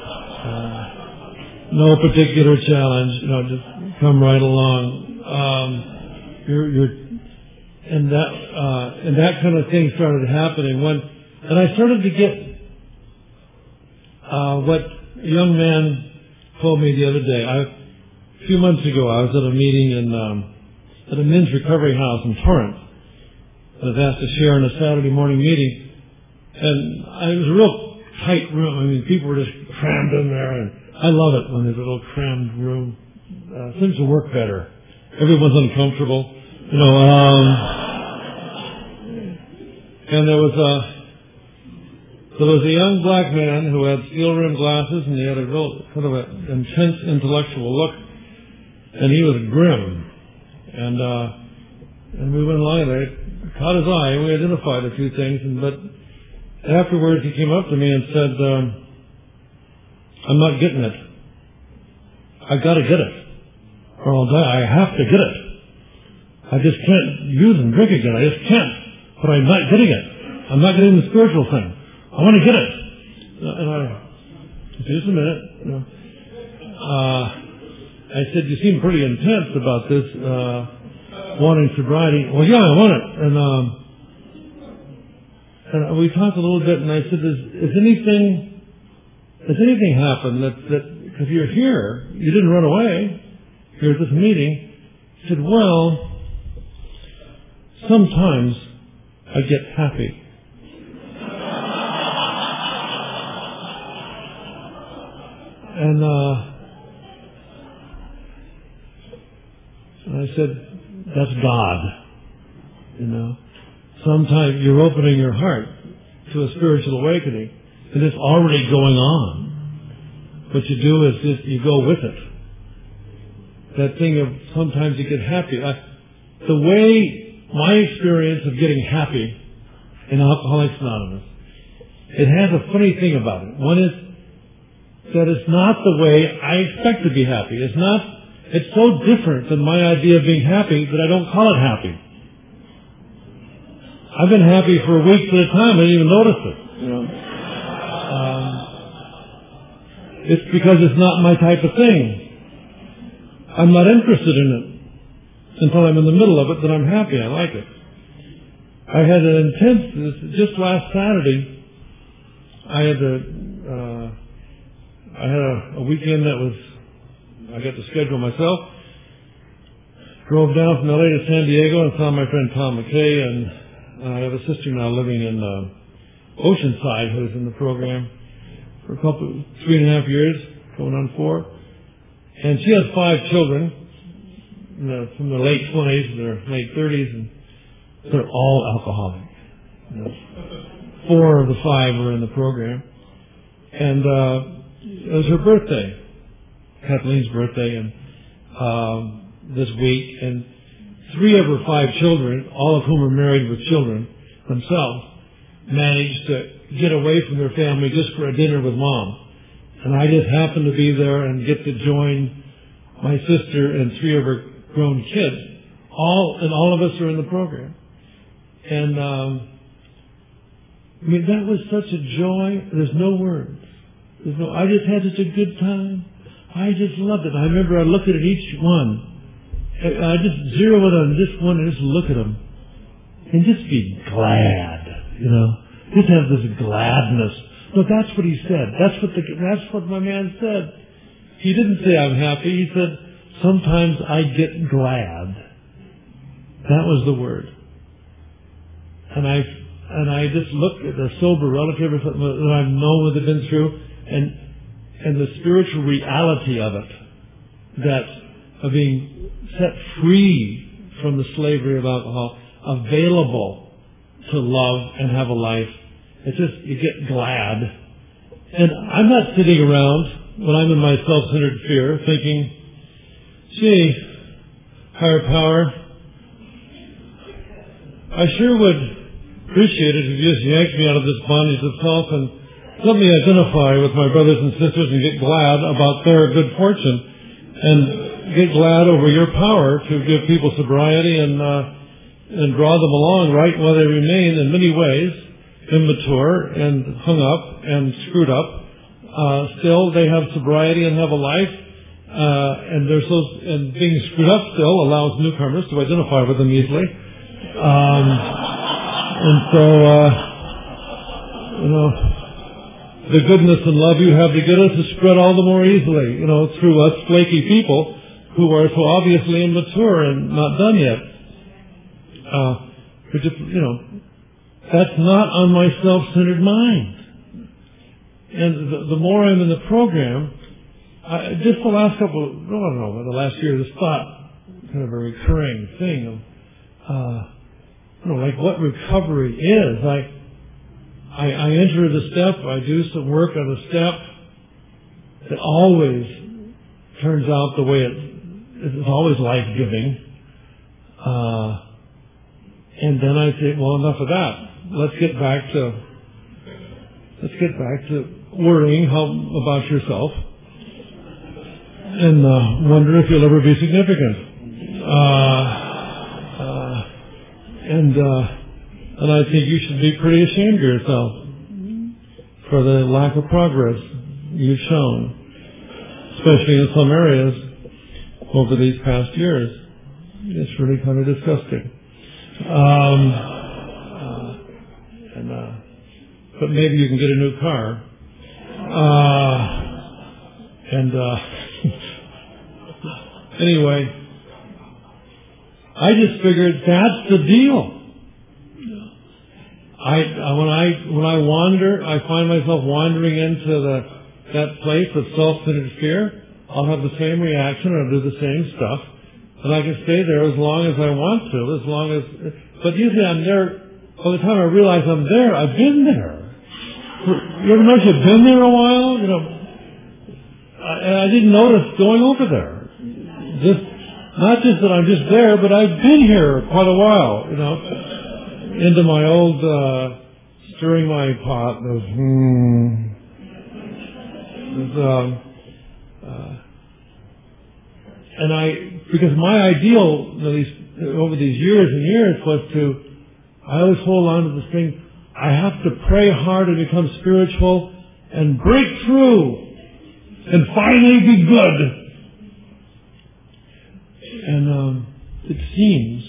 [SPEAKER 2] uh, no particular challenge. You know, just come right along. Um, you're, you're, and that uh, and that kind of thing started happening when, and I started to get uh, what a young man told me the other day. I, a few months ago, I was at a meeting in um, at a men's recovery house in Torrance. I was asked to share in a Saturday morning meeting, and I, it was a real tight room. I mean, people were just crammed in there, and I love it when there's a little crammed room. Uh, seems to work better. Everyone's uncomfortable, you know. Um, and there was a there was a young black man who had steel-rimmed glasses, and he had a real kind of an intense intellectual look, and he was grim. And uh, and we went along there. Caught his eye, and we identified a few things, and but afterwards he came up to me and said, um, I'm not getting it. I've got to get it. Or I'll die. I have to get it. I just can't use and drink again. I just can't. But I'm not getting it. I'm not getting the spiritual thing. I want to get it. And I, just a minute. You know, uh, I said, you seem pretty intense about this. Uh, wanting sobriety. Well, yeah, I want it. And um, and we talked a little bit, and I said, "Is, is anything, has anything happened that that because you're here, you didn't run away, you're at this meeting?" He said, "Well, sometimes I get happy." And uh, I said, "That's God, you know. Sometimes you're opening your heart to a spiritual awakening, and it's already going on. What you do is just, you go with it. That thing of sometimes you get happy. I, the way my experience of getting happy in Alcoholics Anonymous, it has a funny thing about it. One is that it's not the way I expect to be happy. It's not. It's so different than my idea of being happy that I don't call it happy. I've been happy for weeks at a time. I didn't even notice it. You know, um, it's because it's not my type of thing. I'm not interested in it until I'm in the middle of it. Then I'm happy. I like it. I had an intense. Just last Saturday, I had a. Uh, I had a, a weekend that was. I got to schedule myself. Drove down from L A to San Diego and saw my friend Tom McKay, and uh, I have a sister now living in uh, Oceanside who's in the program for a couple, three and a half years, going on four. And she has five children, you know, from their late twenties and their late thirties, and they're all alcoholic. You know, four of the five were in the program. And uh, it was her birthday. Kathleen's birthday, and um, this week, and three of her five children, all of whom are married with children themselves, managed to get away from their family just for a dinner with Mom. And I just happened to be there and get to join my sister and three of her grown kids. All and all of us are in the program. And um, I mean, that was such a joy. There's no words. There's no. I just had such a good time. I just loved it. I remember I looked at each one. I just zero in on this one and just look at them. And just be glad, you know. Just have this gladness. No, that's what he said. That's what the, that's what my man said. He didn't say I'm happy. He said, sometimes I get glad. That was the word. And I, and I just looked at a sober relative or something that I've known what they've been through, and and the spiritual reality of it, that of being set free from the slavery of alcohol, available to love and have a life. It's just, you get glad. And I'm not sitting around when I'm in my self-centered fear thinking, gee, higher power, I sure would appreciate it if you just yanked me out of this bondage of self and let me identify with my brothers and sisters and get glad about their good fortune and get glad over your power to give people sobriety and uh, and draw them along right while they remain in many ways immature and hung up and screwed up. Uh, still, they have sobriety and have a life, uh, and they're so and being screwed up still allows newcomers to identify with them easily. Um, and so, uh, you know. The goodness and love you have to give us is spread all the more easily, you know, through us flaky people who are so obviously immature and not done yet. Uh, which, you know, that's not on my self-centered mind. And the, the more I'm in the program, I, just the last couple, of, I don't know, the last year, this thought, kind of a recurring thing of, uh, you know, like what recovery is. I, I, I enter the step, I do some work on the step. It always turns out the way it, it's always life-giving. Uh, and then I say, well, enough of that. Let's get back to, let's get back to worrying how, about yourself and uh, wonder if you'll ever be significant. Uh, uh, and, uh, And I think you should be pretty ashamed of yourself for the lack of progress you've shown, especially in some areas over these past years. It's really kind of disgusting. Um, uh, and uh, but maybe you can get a new car. Uh, and uh, anyway, I just figured that's the deal. I uh, when I when I wander, I find myself wandering into the that place of self-centered fear. I'll have the same reaction, I'll do the same stuff, and I can stay there as long as I want to, as long as. But usually I'm there. By the time I realize I'm there, I've been there. You ever notice you've been there a while? You know, and I didn't notice going over there. Just not just that I'm just there, but I've been here quite a while. You know, into my old uh, stirring my pot. Those hmm. Those, um, uh, and I, because my ideal, at least over these years and years, was to. I always hold on to this thing. I have to pray hard and become spiritual and break through and finally be good. And um, it seems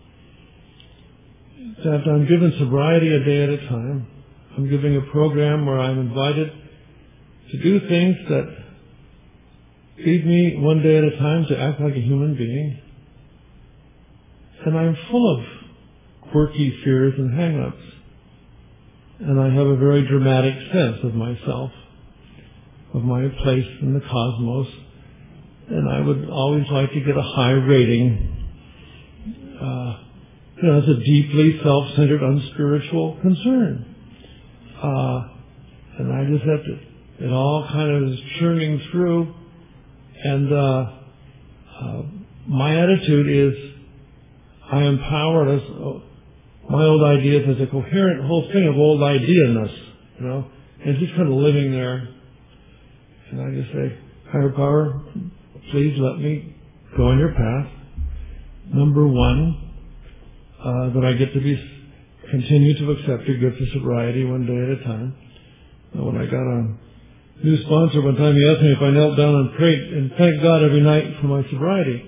[SPEAKER 2] that I'm given sobriety a day at a time. I'm giving a program where I'm invited to do things that feed me one day at a time, to act like a human being. And I'm full of quirky fears and hang-ups. And I have a very dramatic sense of myself, of my place in the cosmos. And I would always like to get a high rating. Uh, you know, it's a deeply self-centered, unspiritual concern. Uh, and I just have to, it all kind of is churning through. And uh, uh, my attitude is, I am powerless. My old ideas is a coherent whole thing of old idea-ness, you know, and just kind of living there. And I just say, higher power, please let me go on your path. Number one, uh, that I get to be, continue to accept your gift of sobriety one day at a time. And when I got a new sponsor one time, he asked me if I knelt down and prayed and thanked God every night for my sobriety.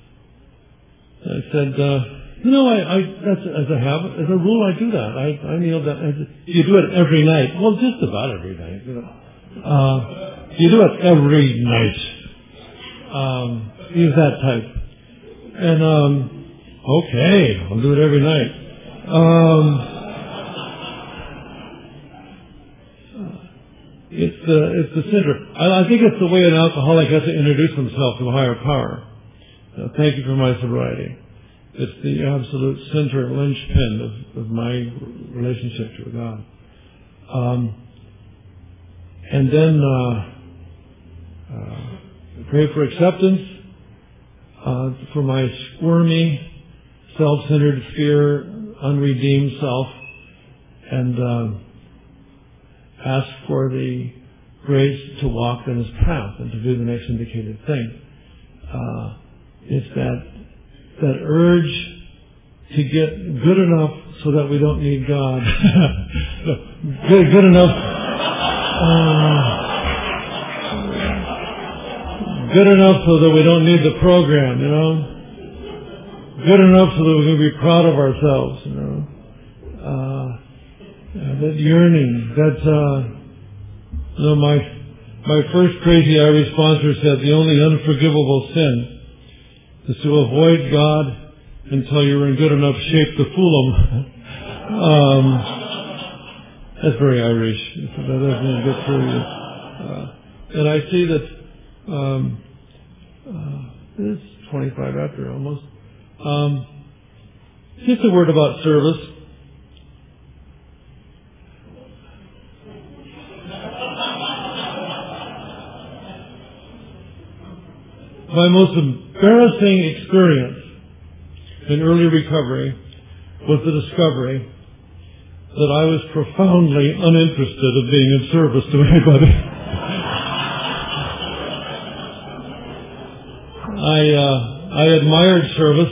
[SPEAKER 2] I said, uh, You know, I, I that's as a habit, as a rule, I do that. I, I kneel down. I, you do it every night. Well, just about every night. You know, uh, you do it every night. Um, use that type. And um, okay, I'll do it every night. Um, it's the it's the center. I, I think it's the way an alcoholic has to introduce himself to a higher power. Uh, thank you for my sobriety. It's the absolute center linchpin of, of my relationship to God. Um, and then uh, uh, pray for acceptance uh, for my squirmy, self-centered fear, unredeemed self, and uh, ask for the grace to walk in His path and to do the next indicated thing. Uh, it's that that urge to get good enough so that we don't need God. good, good enough. Uh, good enough so that we don't need the program, you know. Good enough so that we can be proud of ourselves, you know. Uh, that yearning, that, uh, you know, my, my first crazy Irish sponsor said the only unforgivable sin is to avoid God until you're in good enough shape to fool Him. um, that's very Irish. That doesn't get through you. Uh, and I see that um, uh, it's twenty-five after almost. Um, just a word about service. My most embarrassing experience in early recovery was the discovery that I was profoundly uninterested in being of service to anybody. I uh, I admired service.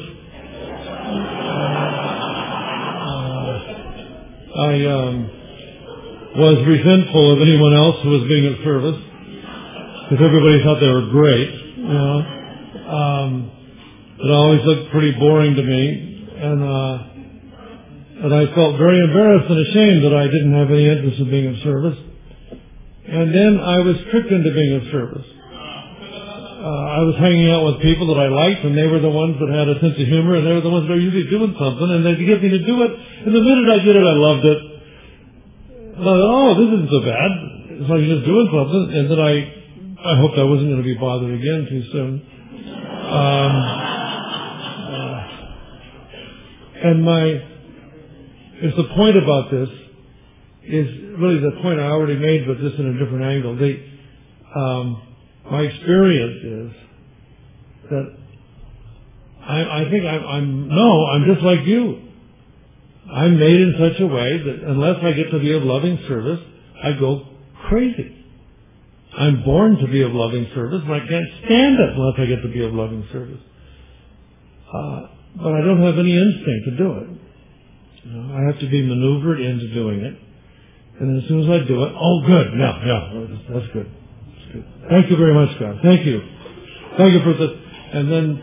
[SPEAKER 2] Uh, I um, was resentful of anyone else who was being of service because everybody thought they were great. You know, um, it always looked pretty boring to me, and uh, And I felt very embarrassed and ashamed that I didn't have any interest in being of service. And then I was tricked into being of service. Uh, I was hanging out with people that I liked, and they were the ones that had a sense of humor, and they were the ones that were usually doing something, and they'd get me to do it. And the minute I did it, I loved it. And I thought, oh, this isn't so bad. It's like you're just doing something. And then I, I hoped I wasn't going to be bothered again too soon. Um, uh, and my, it's the point about this is really the point I already made, but just in a different angle. The, um, my experience is that I, I think I'm, I'm, no, I'm just like you. I'm made in such a way that unless I get to be of loving service, I go crazy. I'm born to be of loving service, and I can't stand it unless I get to be of loving service. Uh, but I don't have any instinct to do it. You know, I have to be maneuvered into doing it. And then as soon as I do it, oh, good, yeah, yeah, that's good. That's good. Thank you very much, God. Thank you. Thank you for this. And then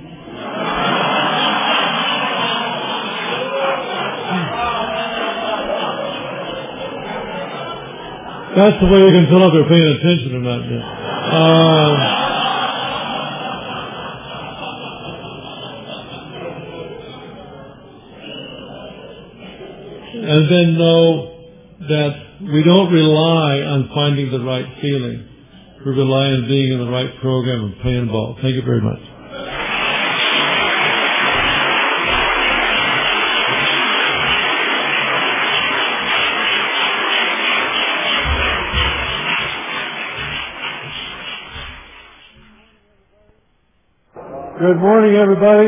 [SPEAKER 2] that's the way you can tell if they're paying attention or not. Um, and then know that we don't rely on finding the right feeling. We rely on being in the right program and playing ball. Thank you very much. Good morning, everybody.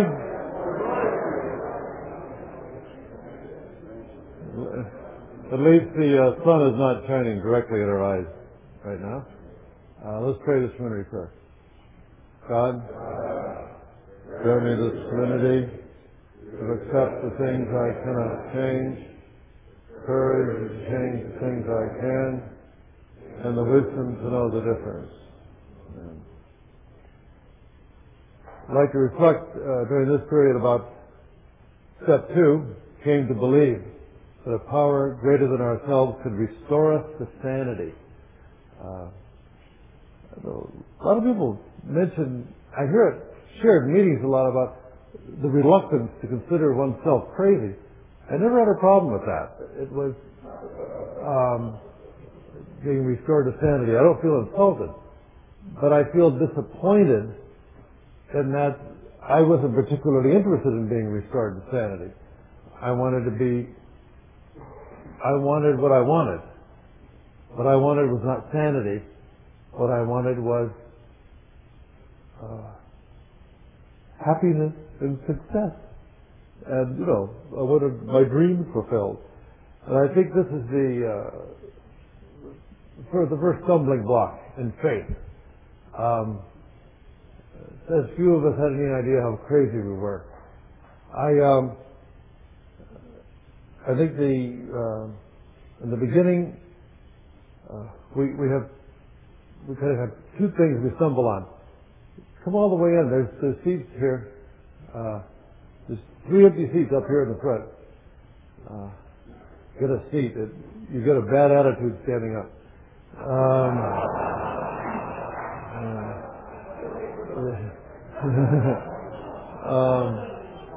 [SPEAKER 2] At least the uh, sun is not shining directly at our eyes right now. Uh, let's pray this serenity prayer. God, grant me the serenity to accept the things I cannot change, courage to change the things I can, and the wisdom to know the difference. Amen. I'd like to reflect uh, during this period about step two, came to believe that a power greater than ourselves could restore us to sanity. Uh, a lot of people mention, I hear it shared in meetings a lot about the reluctance to consider oneself crazy. I never had a problem with that. It was um, being restored to sanity. I don't feel insulted, but I feel disappointed in that I wasn't particularly interested in being restored to sanity. I wanted to be, I wanted what I wanted. What I wanted was not sanity. What I wanted was uh, happiness and success. And, you know, I wanted my dreams fulfilled. And I think this is the, uh, for the first stumbling block in faith. Um, as few of us had any idea how crazy we were. I, um, I think the, uh, in the beginning, uh, we, we have, we kind of have two things we stumble on. Come all the way in. There's, there's seats here. Uh, there's three empty seats up here in the front. Uh, get a seat. It, you get a bad attitude standing up. Um, uh, um,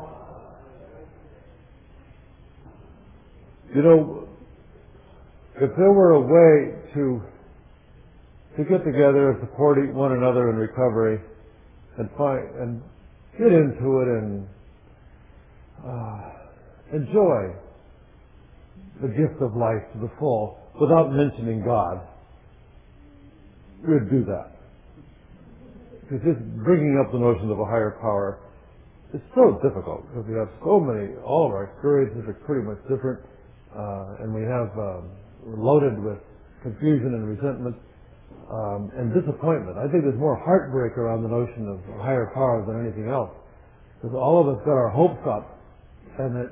[SPEAKER 2] you know, if there were a way to to get together and support one another in recovery and find and get into it and uh, enjoy the gift of life to the full without mentioning God, we'd do that. Because just bringing up the notion of a higher power is so difficult because we have so many, all of our experiences are pretty much different, uh, and we have um, we're loaded with confusion and resentment um, and disappointment. I think there's more heartbreak around the notion of a higher power than anything else, because all of us got our hopes up, and that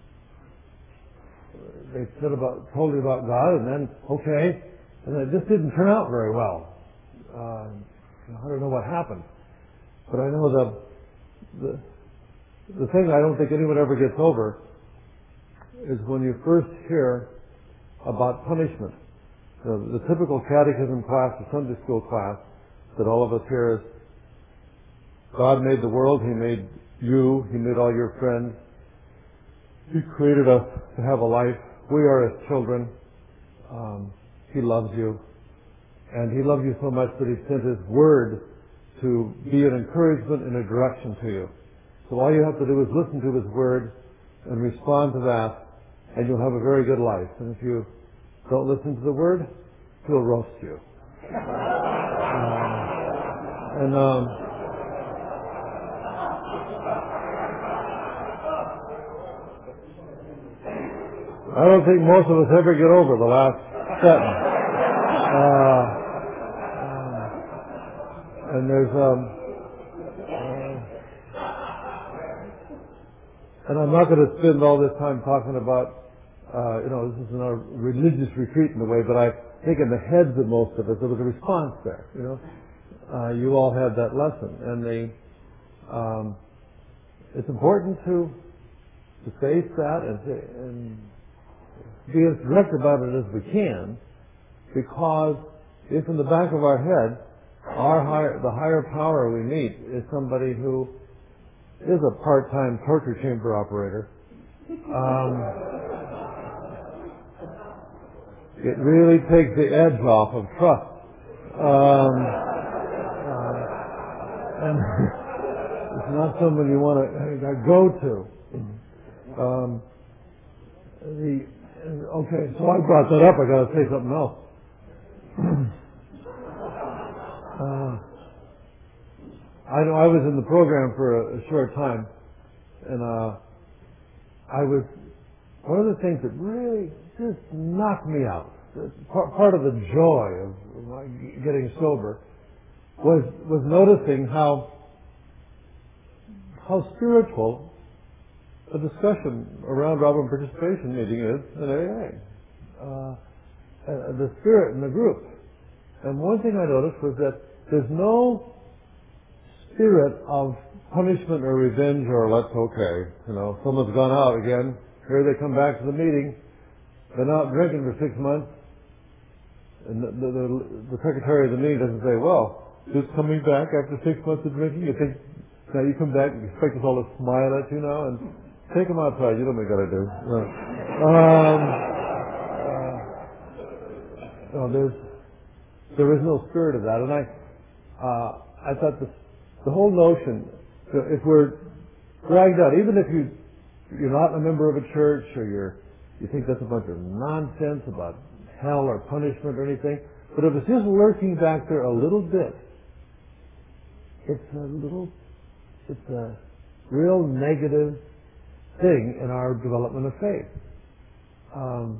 [SPEAKER 2] they said about told you about God, and then okay, and it just didn't turn out very well. Um, I don't know what happened, but I know the, the the thing I don't think anyone ever gets over
[SPEAKER 3] is when you first hear about punishment. The, the typical catechism class or Sunday school class that all of us hear is, God made the world, He made you, He made all your friends. He created us to have a life. We are His children. Um, he loves you. And He loves you so much that He sent His Word to be an encouragement and a direction to you. So all you have to do is listen to His Word and respond to that, and you'll have a very good life. And if you don't listen to the Word, He'll roast you. Uh, and um, I don't think most of us ever get over the last sentence. Uh, uh, and there's, um, uh, and I'm not going to spend all this time talking about, uh, you know, this isn't a religious retreat in a way, but I think in the heads of most of us, there was a response there, you know. Uh, you all had that lesson. And the, um, it's important to, to face that and, to, and be as direct about it as we can, because if in the back of our head, our higher, the higher power we meet is somebody who is a part-time torture chamber operator, um, it really takes the edge off of trust. Um, uh, and it's not someone you want to go to. Um, the Okay, so I brought that up. I got to say something else. uh, I know I was in the program for a, a short time, and uh, I was one of the things that really just knocked me out. Part, part of the joy of getting sober was was noticing how how spiritual a discussion around Robin participation meeting is in A A. Uh, the spirit in the group. And one thing I noticed was that there's no spirit of punishment or revenge or let's okay. You know, someone's gone out again. Here they come back to the meeting. Been out drinking for six months. And the, the, the, the secretary of the meeting doesn't say, well, just coming back after six months of drinking, you think, now you come back and expect us all to smile at you now and take them outside. You know what we got to do. No. Um, uh, no, there's there is no spirit of that, and I uh, I thought this, the whole notion that if we're dragged out, even if you you're not a member of a church or you're you think that's a bunch of nonsense about hell or punishment or anything, but if it's just lurking back there a little bit, it's a little it's a real negative thing in our development of faith. Um,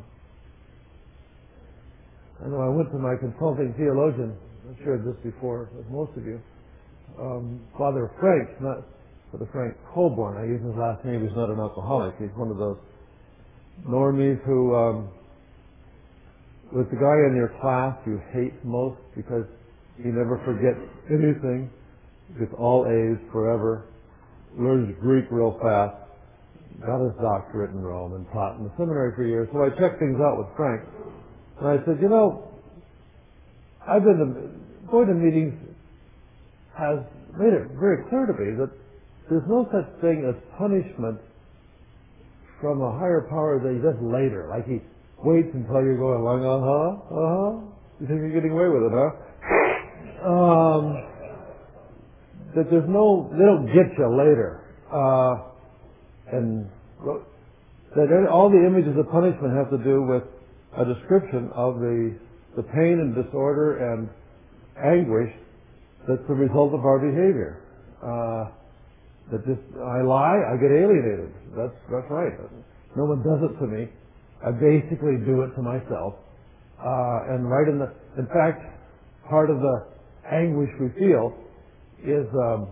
[SPEAKER 3] I know I went to my consulting theologian, I've shared this before with most of you, um, Father Frank, not Father Frank Colborn, I use his last name, he's not an alcoholic, he's one of those normies who um, was the guy in your class you hate most because he never forgets anything, gets all A's forever, learns Greek real fast, got his doctorate in Rome and taught in the seminary for years. So I checked things out with Frank. And I said, you know, I've been to, going to meetings has made it very clear to me that there's no such thing as punishment from a higher power that he does later. Like he waits until you're going along, uh-huh, uh-huh. You think you're getting away with it, huh? Um, that there's no, they don't get you later. Uh, And that all the images of punishment have to do with a description of the the pain and disorder and anguish that's the result of our behavior. Uh, that just I lie, I get alienated. That's that's right. No one does it to me. I basically do it to myself. Uh, and right in the, in fact, part of the anguish we feel is. Um,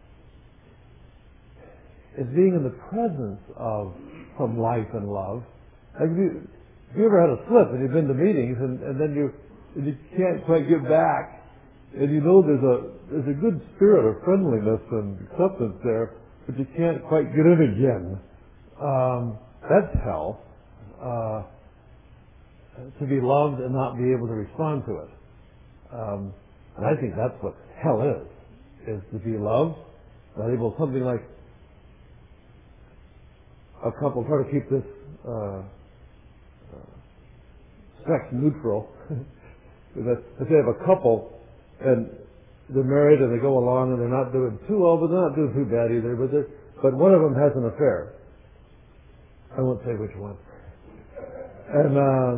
[SPEAKER 3] is being in the presence of some life and love. Like if you, if you ever had a slip and you've been to meetings and, and then you and you can't quite get back, and you know there's a there's a good spirit of friendliness and acceptance there, but you can't quite get in again. Um, that's hell. uh, to be loved and not be able to respond to it. Um, and I think that's what hell is, is to be loved, not able, something like a couple try to keep this uh, uh, sex neutral. That if they have a couple and they're married and they go along and they're not doing too well, but they're not doing too bad either, but but one of them has an affair. I won't say which one. And uh,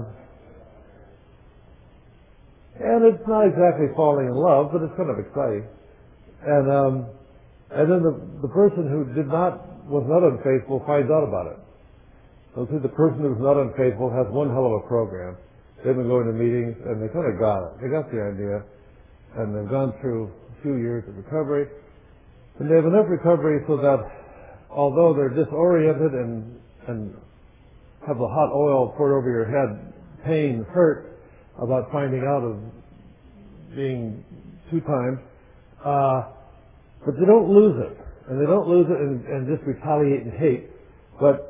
[SPEAKER 3] and it's not exactly falling in love, but it's kind of exciting. And um, and then the the person who did not was not unfaithful finds out about it. So see, the person who's not unfaithful has one hell of a program. They've been going to meetings and they kind of got it. They got the idea, and they've gone through a few years of recovery, and they have enough recovery so that although they're disoriented and and have the hot oil poured over your head, pain, hurt about finding out of being two times, uh, but they don't lose it, and they don't lose it and, and just retaliate and hate, but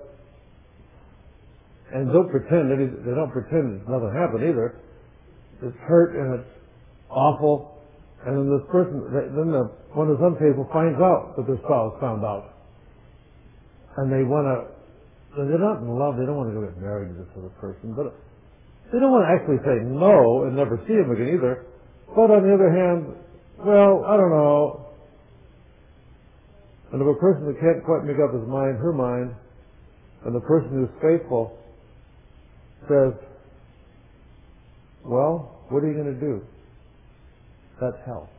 [SPEAKER 3] and don't pretend that it, they don't pretend that nothing happened either. It's hurt and it's awful, and then this person, then the one who's unfaithful finds out that their spouse found out, and they want to. They're not in love. They don't want to go get married to this other person, but they don't want to actually say no and never see him again either. But on the other hand, well, I don't know. And if a person that can't quite make up his mind, her mind, and the person who's faithful says, well, what are you going to do? That's hell.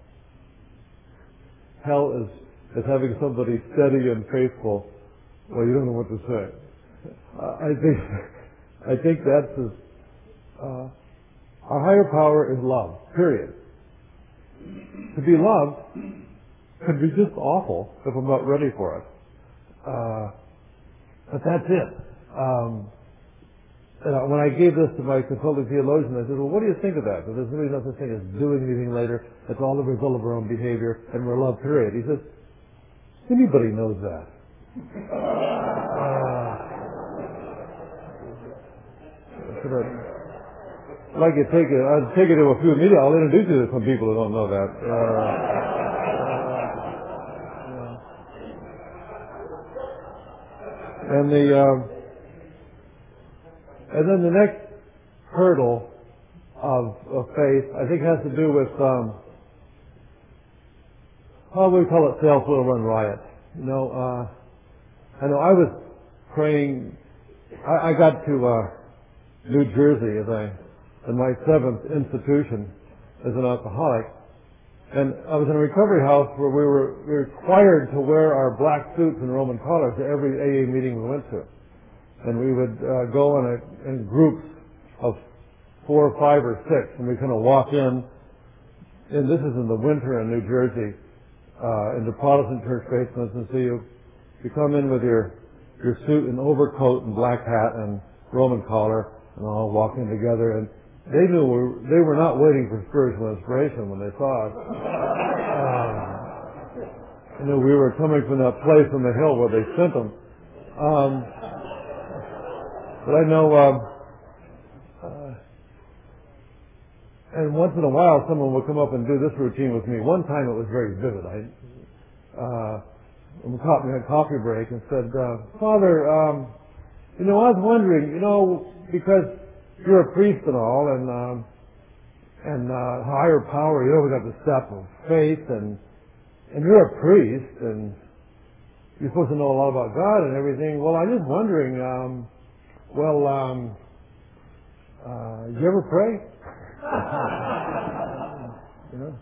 [SPEAKER 3] Hell is, is having somebody steady and faithful. Well, you don't know what to say. Uh, I think I think that's as, uh, our higher power is love, period. To be loved can be just awful if I'm not ready for it. Uh, but that's it. Um, And when I gave this to my consulting theologian, I said, well, what do you think of that? That there's really no such thing as doing anything later. It's all the result of our own behavior, and we're loved, period. He says, anybody knows that. Uh, I'd like to take it, I'd take it to a few media. I'll introduce you to some people who don't know that. Uh, uh, and the... Um, And then the next hurdle of, of faith, I think, has to do with, um, how we call it, self will run riot. You know, uh, I know I was praying, I, I got to uh, New Jersey as I, in my seventh institution as an alcoholic, and I was in a recovery house where we were, we were required to wear our black suits and Roman collars to every A A meeting we went to. And we would uh, go in, a, in groups of four, five, or six, and we kind of walk in. And this is in the winter in New Jersey, uh, into Protestant church basements, and so you you come in with your your suit and overcoat and black hat and Roman collar, and all walking together. And they knew we were, they were not waiting for spiritual inspiration when they saw us. Um, you know, we were coming from that place on the hill where they sent them. Um, But I know, um, uh, and once in a while someone would come up and do this routine with me. One time it was very vivid. I, uh, caught me on a coffee break and said, uh, Father, um, you know, I was wondering, you know, because you're a priest and all, and, um, and, uh, higher power, you know, we got the step of faith, and, and you're a priest, and you're supposed to know a lot about God and everything. Well, I'm just wondering, um, Well, um, uh, you ever pray? You know,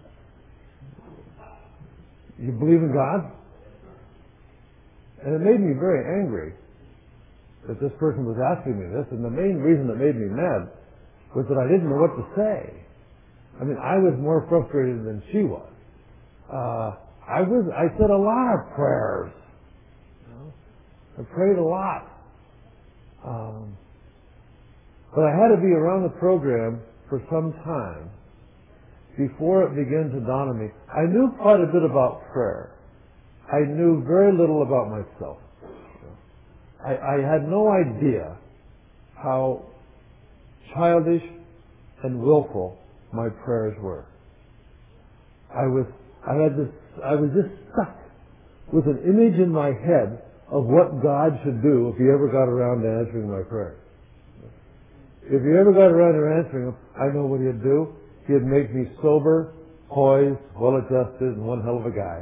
[SPEAKER 3] you believe in God? And it made me very angry that this person was asking me this, and the main reason that made me mad was that I didn't know what to say. I mean, I was more frustrated than she was. Uh, I was, I said a lot of prayers. You know? I prayed a lot. Um, but I had to be around the program for some time before it began to dawn on me. I knew quite a bit about prayer. I knew very little about myself. I, I had no idea how childish and willful my prayers were. I was, I had this, I was just stuck with an image in my head of what God should do if He ever got around to answering my prayers. If He ever got around to answering them, I know what He'd do. He'd make me sober, poised, well-adjusted, and one hell of a guy.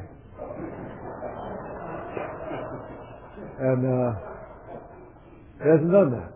[SPEAKER 3] And uh, He hasn't done that.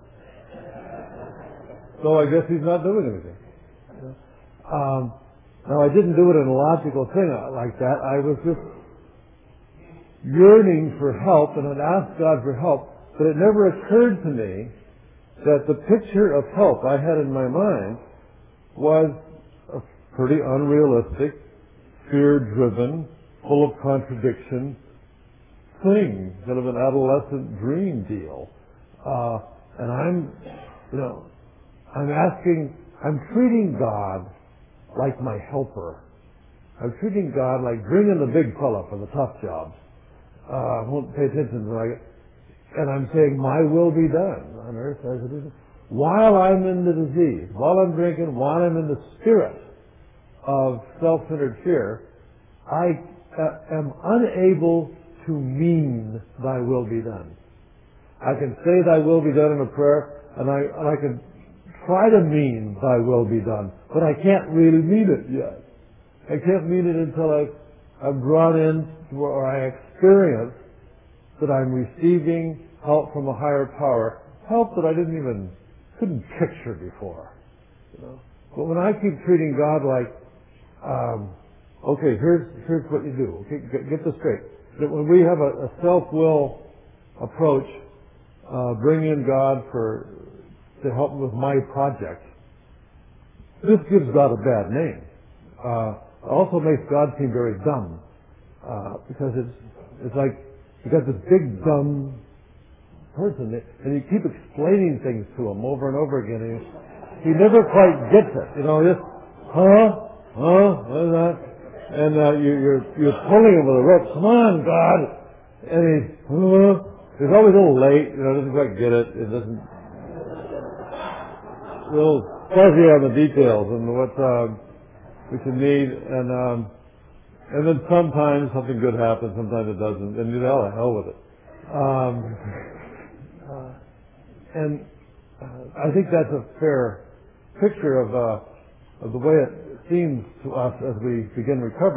[SPEAKER 3] So I guess He's not doing anything. Um, now, I didn't do it in a logical thing like that. I was just yearning for help, and I'd asked God for help, but it never occurred to me that the picture of help I had in my mind was a pretty unrealistic, fear-driven, full of contradiction thing, kind of an adolescent dream deal. Uh, and I'm, you know, I'm asking, I'm treating God like my helper. I'm treating God like bring in the big fella for the tough jobs. Uh, I won't pay attention to it. And I'm saying, my will be done on earth as it is. While I'm in the disease, while I'm drinking, while I'm in the spirit of self-centered fear, I uh, am unable to mean thy will be done. I can say thy will be done in a prayer, and I, and I can try to mean thy will be done, but I can't really mean it yet. I can't mean it until I've, I've drawn in or I experience that I'm receiving help from a higher power, help that I didn't even, couldn't picture before. You know? But when I keep treating God like, um, okay, here's, here's what you do. Okay, get, get this straight. That when we have a, a self-will approach, uh, bring in God for, to help with my project, this gives God a bad name. Uh, also makes God seem very dumb. Uh, because it's, it's like, you got this big dumb person, and you keep explaining things to him over and over again, and he never quite gets it. You know, just, huh? Huh? What is that? And uh, you, you're you're pulling him with a rope. Come on, God! And he's, huh? He's always a little late. You know, doesn't quite get it. It doesn't. A little fuzzy on the details and what uh, we should need, and um, and then sometimes something good happens, sometimes it doesn't, and you know, the hell with it. Um, uh, and uh, I think that's a fair picture of uh, of the way it seems to us as we begin recovery.